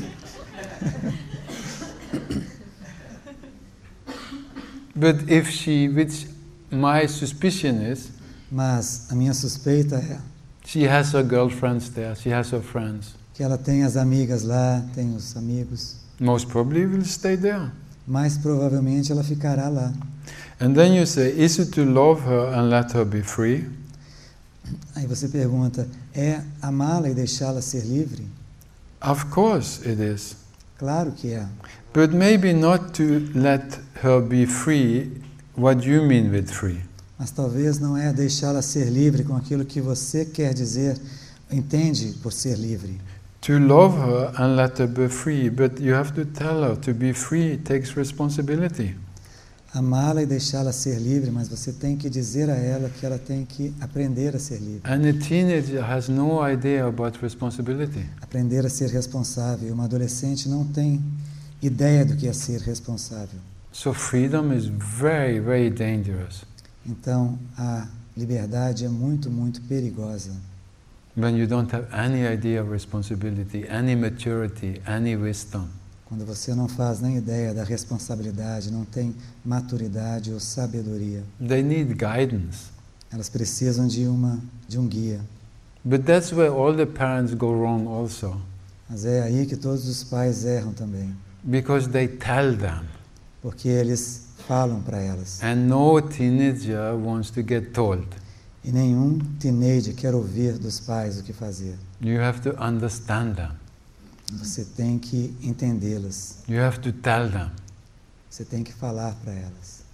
But if she, which my suspicion is, Mas a minha suspeita é she has her girlfriends there, she has her friends. que ela tem as amigas lá, tem os amigos. Most probably will stay there. Mais provavelmente ela ficará lá. And then you say, is it to love her and let her be free? Aí você pergunta, é amá-la e deixá-la ser livre? Of course it is. Claro que é. But maybe not to let her be free, what you mean with free. Mas talvez não é deixá-la ser livre com aquilo que você quer dizer, entende por ser livre. To love her and let her be free, but you have to tell her to be free takes responsibility. Amá-la e deixá-la ser livre, mas você tem que dizer a ela que ela tem que aprender a ser livre. And a teenager has no idea about responsibility. Aprender a ser responsável. Uma adolescente não tem ideia do que é ser responsável. So freedom is very, very dangerous Então, a liberdade é muito, muito perigosa. when you don't have any idea of responsibility, any maturity, any wisdom. Quando você não faz nem ideia da responsabilidade, não tem maturidade ou sabedoria. They need guidance. Elas precisam de um guia. But that's where all the parents go wrong also, Mas é aí que todos os pais erram também. because they tell them. Porque eles falam para elas. And no teenager wants to get told. E nenhum teenager quer ouvir dos pais o que fazer. You have to understand them. Você tem que entendê-las. You have to tell them. Você tem que falar para elas.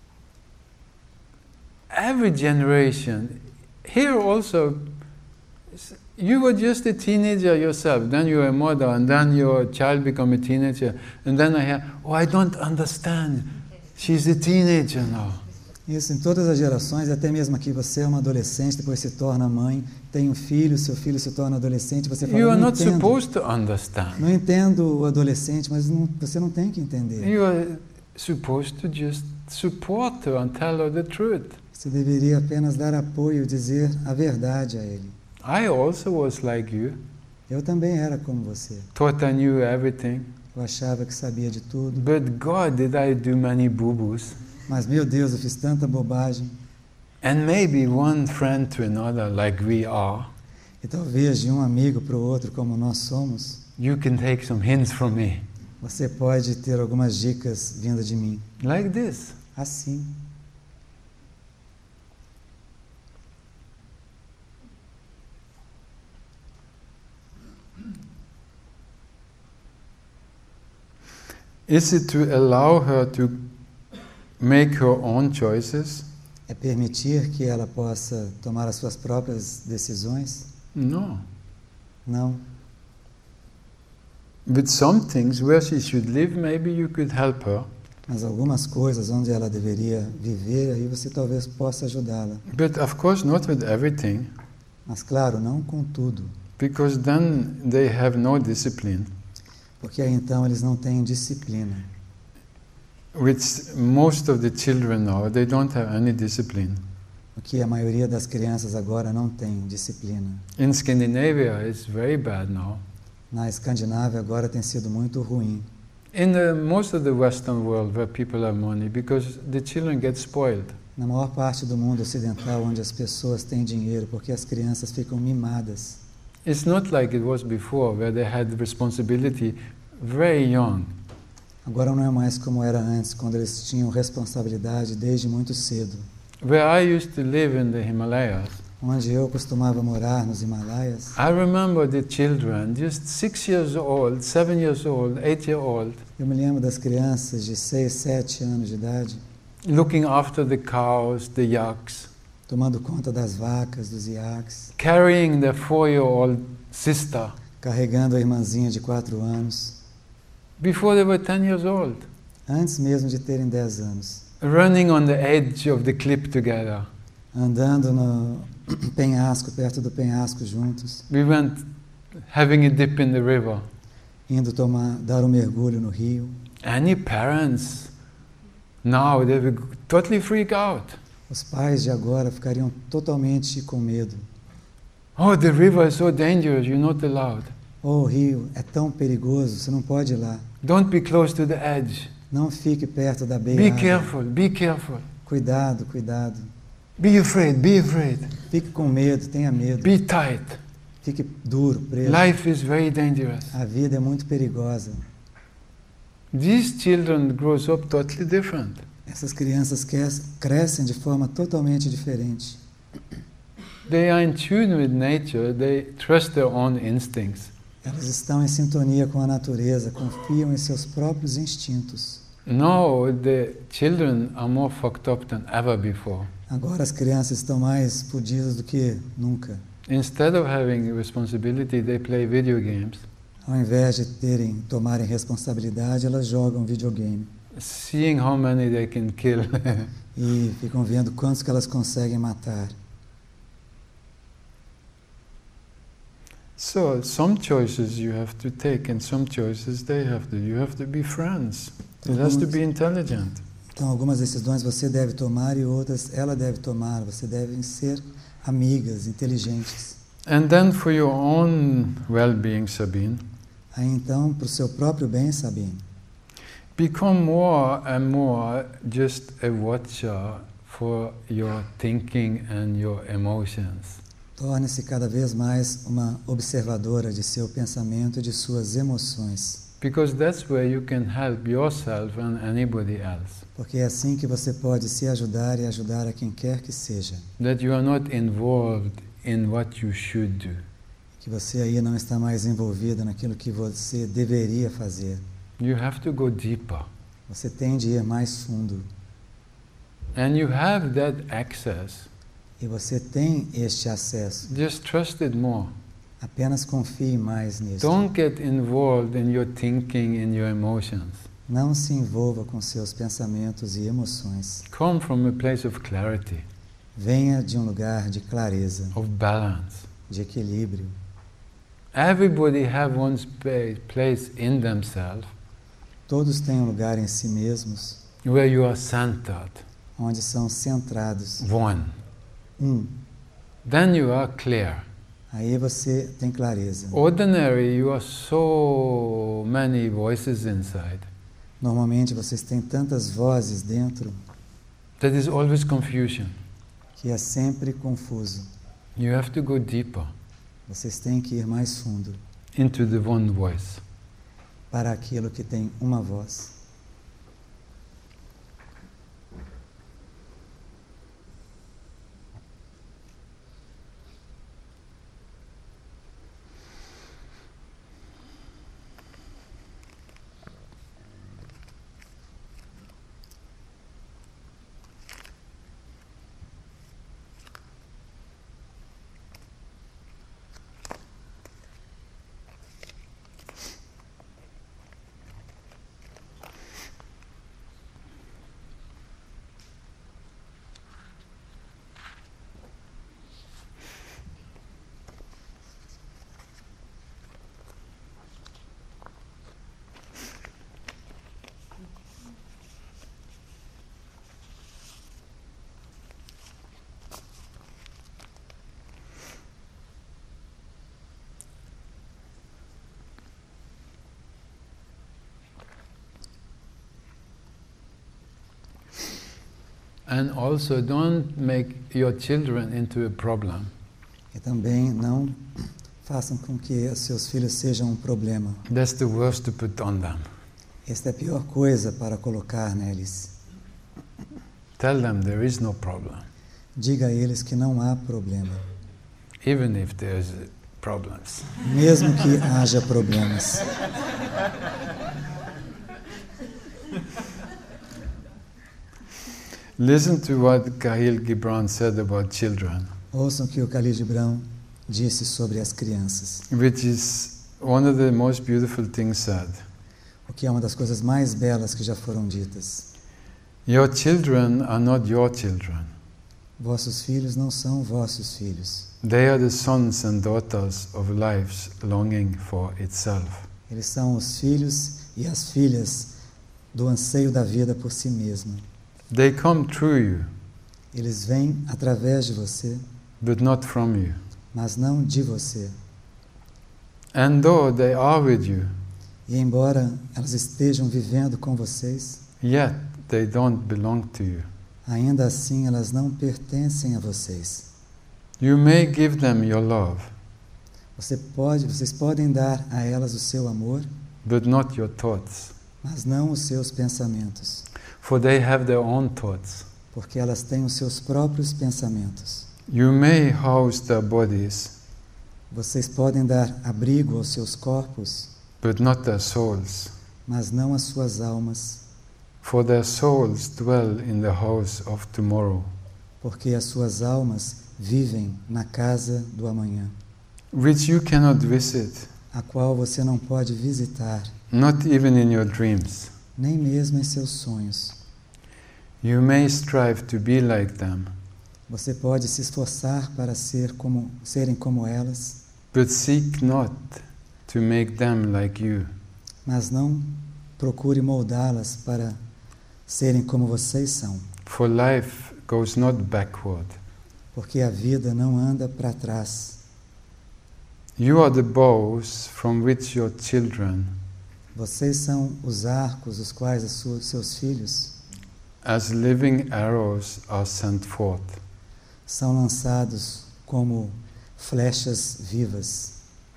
Every generation, here also, You were just a teenager yourself, then you were a mother, and then your child become a teenager, and then I hear, oh, I don't understand. She's a teenager now. Isso em todas as gerações, até mesmo aqui você é uma adolescente, depois se torna mãe, tem um filho, seu filho se torna adolescente, você fala, You are não not entendo, supposed to understand. não entendo o adolescente, mas você não tem que entender. You are supposed to just support her and tell her the truth. Você deveria apenas dar apoio, dizer a verdade a ele. I also was like you, Eu também era como você. thought I knew everything. Eu achava que sabia de tudo, But God, did I do many boo-boos? mas meu Deus, eu fiz tanta bobagem. And maybe one friend to another, like we are, E talvez de um amigo para o outro, como nós somos, you can take some hints from me. você pode ter algumas dicas vindas de mim. Like this. Assim. Is it to allow her to make her own choices? É permitir que ela possa tomar as suas próprias decisões? No. Não. With some things where she should live, maybe you could help her. Mas algumas coisas onde ela deveria viver, aí você talvez possa ajudá-la. But of course not with everything, Mas claro, não com tudo. because then they have no discipline. Porque aí então eles não têm disciplina. Which most of the children now, they don't have any discipline. O que a maioria das crianças agora não tem disciplina. In Scandinavia, it's very bad now. Na Escandinávia agora tem sido muito ruim. In most of the Western world where people have money, because the children get spoiled. Na maior parte do mundo ocidental, onde as pessoas têm dinheiro, porque as crianças ficam mimadas. It's not like it was before, where they had responsibility very young. Agora não é mais como era antes, quando eles tinham responsabilidade desde muito cedo. Where I used to live in the Himalayas, Onde eu costumava morar, nos Himalaias, I remember the children, just 6 years old, 7 years old, 8 years old, eu me lembro das crianças de 6, 7 anos de idade, looking after the cows, the yaks, tomando conta das vacas, dos iaques, carrying their 4-year-old sister carregando a irmãzinha de 4 anos, before they were 10 years old, antes mesmo de terem 10 anos, running on the edge of the cliff together. andando no penhasco, perto do penhasco juntos, We went having a dip in the river. indo dar um mergulho no rio. Any parents now, they will totally freak out. Os pais de agora ficariam totalmente com medo. Oh, the river is so dangerous, you're not allowed. Oh, o rio é tão perigoso, você não pode ir lá. Don't be close to the edge. Não fique perto da Be beirada. careful, be careful. Cuidado, cuidado. Be afraid, be afraid. Fique com medo, tenha medo. Be tight. Fique duro, preso. Life is very dangerous. A vida é muito perigosa. These children grows up totally different. Essas crianças crescem de forma totalmente diferente. They are in tune with nature, they trust their own instincts. Elas estão em sintonia com a natureza, confiam em seus próprios instintos. Now the children are more fucked up than ever before. Agora as crianças estão mais fodidas do que nunca. Instead of having responsibility, they play video games, Ao invés de tomarem responsabilidade, elas jogam videogame seeing how many they can kill. e ficam vendo quantos que elas conseguem matar. So some choices you have to take, and some choices they have to. You have to be friends. It has to be intelligent. Então, algumas decisões você deve tomar e outras ela deve tomar. Você devem ser amigas, inteligentes. And then for your own well-being, Sabine, Aí então, para o seu próprio bem, Sabine, become more and more just a watcher for your thinking and your emotions. torne-se cada vez mais uma observadora de seu pensamento e de suas emoções. Because that's where you can help yourself and anybody else. Porque é assim que você pode se ajudar e ajudar a quem quer que seja. That you are not involved in what you should do. Que você aí não está mais envolvida naquilo que você deveria fazer. You have to go deeper. Você tem de ir mais fundo. And you have that access E você tem este acesso. Just trust it more. Apenas confie mais nisso. Don't get involved in your thinking and your emotions. Não se envolva com seus pensamentos e emoções. Come from a place of clarity, Venha de um lugar de clareza, of balance. de equilíbrio. Everybody have one place in themselves Todos têm um lugar em si mesmos, where you are centered, onde são centrados. one. Then you are clear. Aí você tem clareza. Ordinary, you are so many voices inside. Normalmente vocês têm tantas vozes dentro That is always confusion. que é sempre confuso. You have to go deeper Vocês têm que ir mais fundo into the one voice. para aquilo que tem uma voz. And also don't make your children into a problem. E também não façam com que os seus filhos sejam um problema. That's the worst to put on them. Esta é a pior coisa para colocar neles. Tell them there is no problem, Diga a eles que não há problema, even if there's problems. mesmo que haja problemas. Listen to what Khalil Gibran said about children, Ouçam o que o Khalil Gibran disse sobre as crianças, which is one of the most beautiful things said. o que é uma das coisas mais belas que já foram ditas. Your children are not your children. Vossos filhos não são vossos filhos. They are the sons and daughters of life's longing for itself. Eles são os filhos e as filhas do anseio da vida por si mesma. They come through you, Eles vêm através de você, but not from you. mas não de você. And though they are with you, E embora elas estejam vivendo com vocês, yet they don't belong to you. ainda assim elas não pertencem a vocês. You may give them your love, Vocês podem dar a elas o seu amor, but not your thoughts, mas não os seus pensamentos, for they have their own thoughts. porque elas têm os seus próprios pensamentos. You may house their bodies, Vocês podem dar abrigo aos seus corpos, but not their souls, mas não às suas almas, for their souls dwell in the house of tomorrow, porque as suas almas vivem na casa do amanhã, which you cannot visit, a qual você não pode visitar, not even in your dreams. nem mesmo em seus sonhos. You may strive to be like them, Você pode se esforçar para serem como elas, but seek not to make them like you. mas não procure moldá-las para serem como vocês são, For life goes not backward. porque a vida não anda para trás. You are the bows from which your children, Vocês são os arcos os quais seus filhos as living arrows, are sent forth. são lançados como flechas vivas.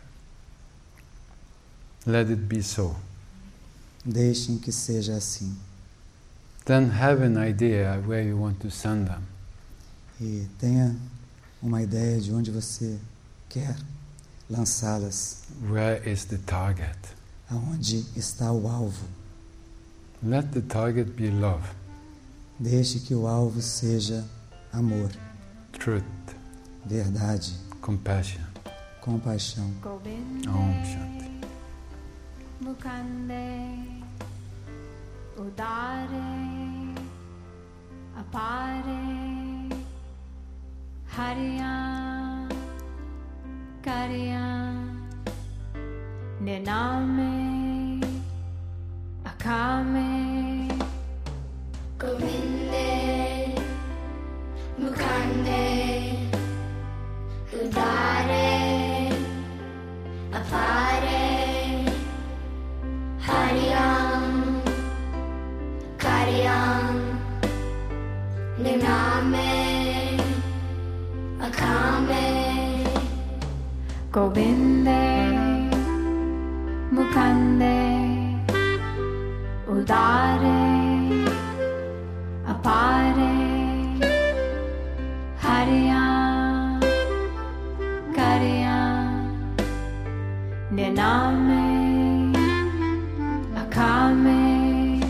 Let it be so. Deixem que seja assim. Then have an idea where you want to send them. E tenha uma ideia de onde você quer lançá-las, Where is the target? aonde está o alvo. Let the target be love, Deixe que o alvo seja amor, truth, verdade, compassion. compaixão. Govinda Om Shanti. Mukande Udare Apare Hariya Kariya Niname Akame Govinde Mukande Udare Apare Hariyam Kariyam Niname Akame Govinde Mukande Udare Apare Hariya Kariya Niname Akame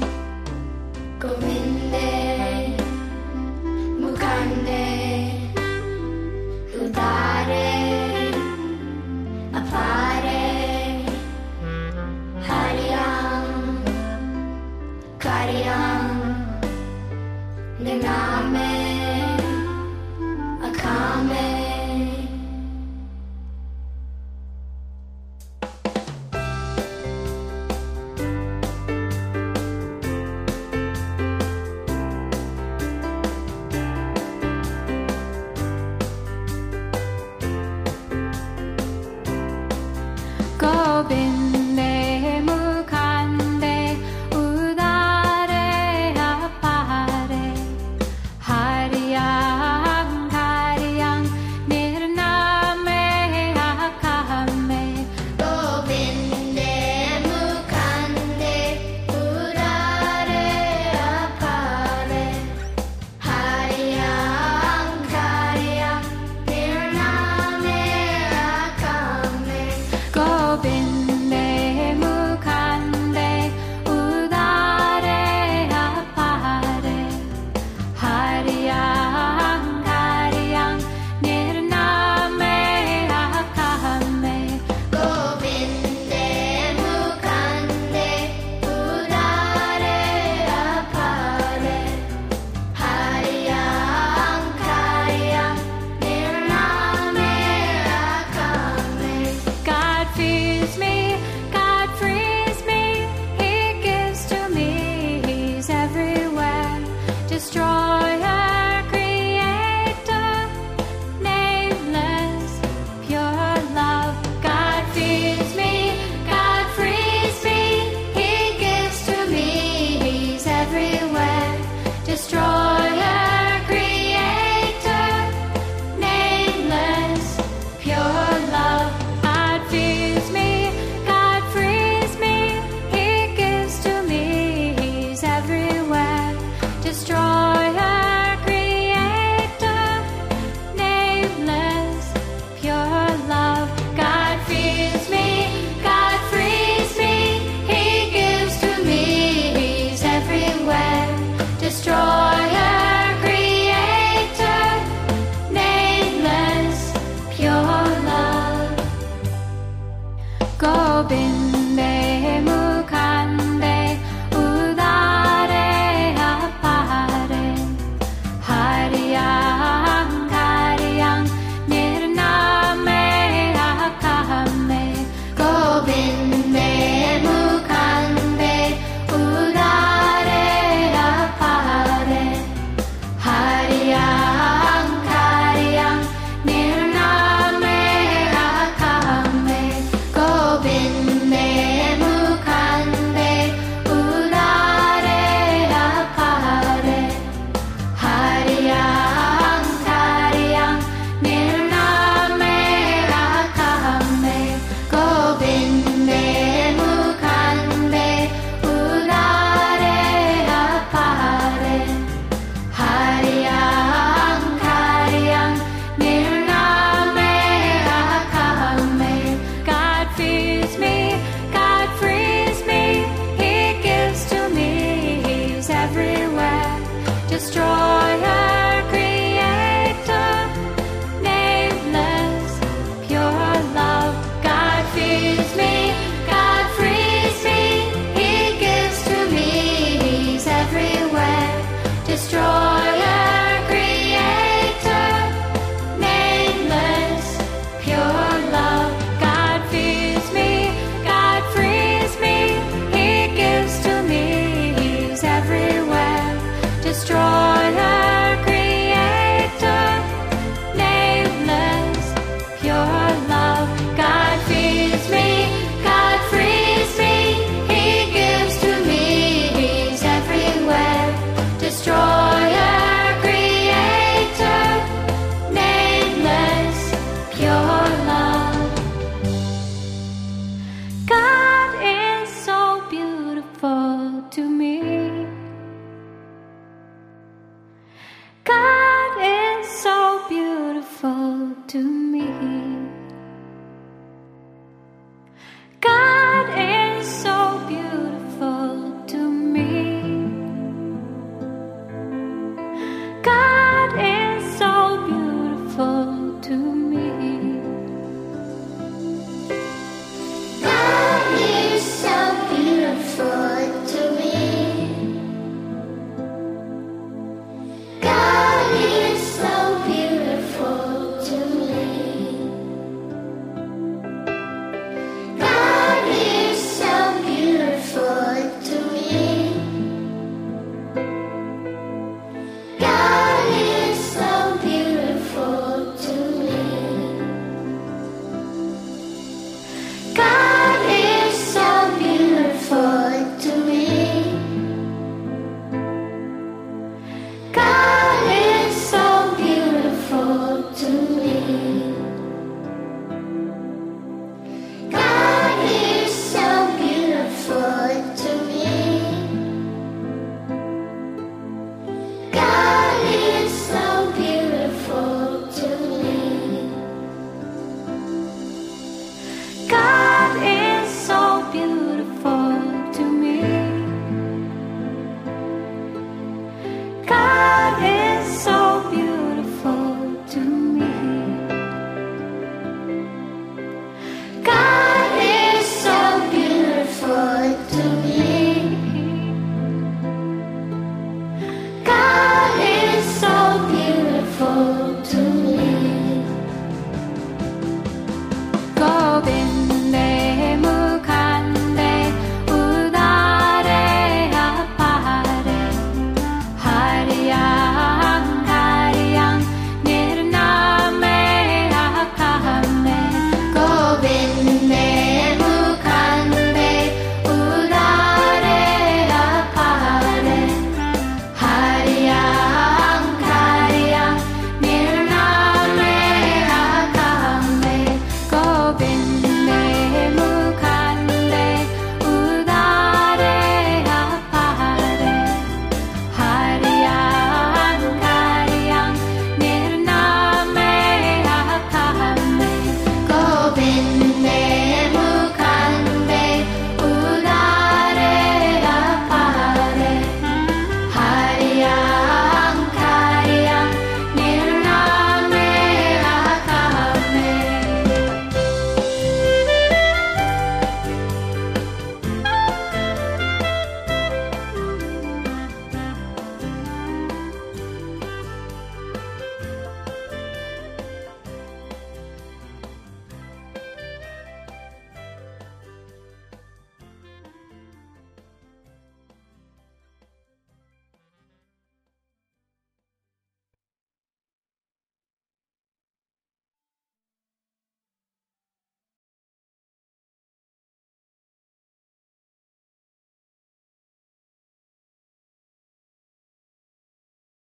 Govinde Mukande Udare Apare Hariyam Kariyam Niname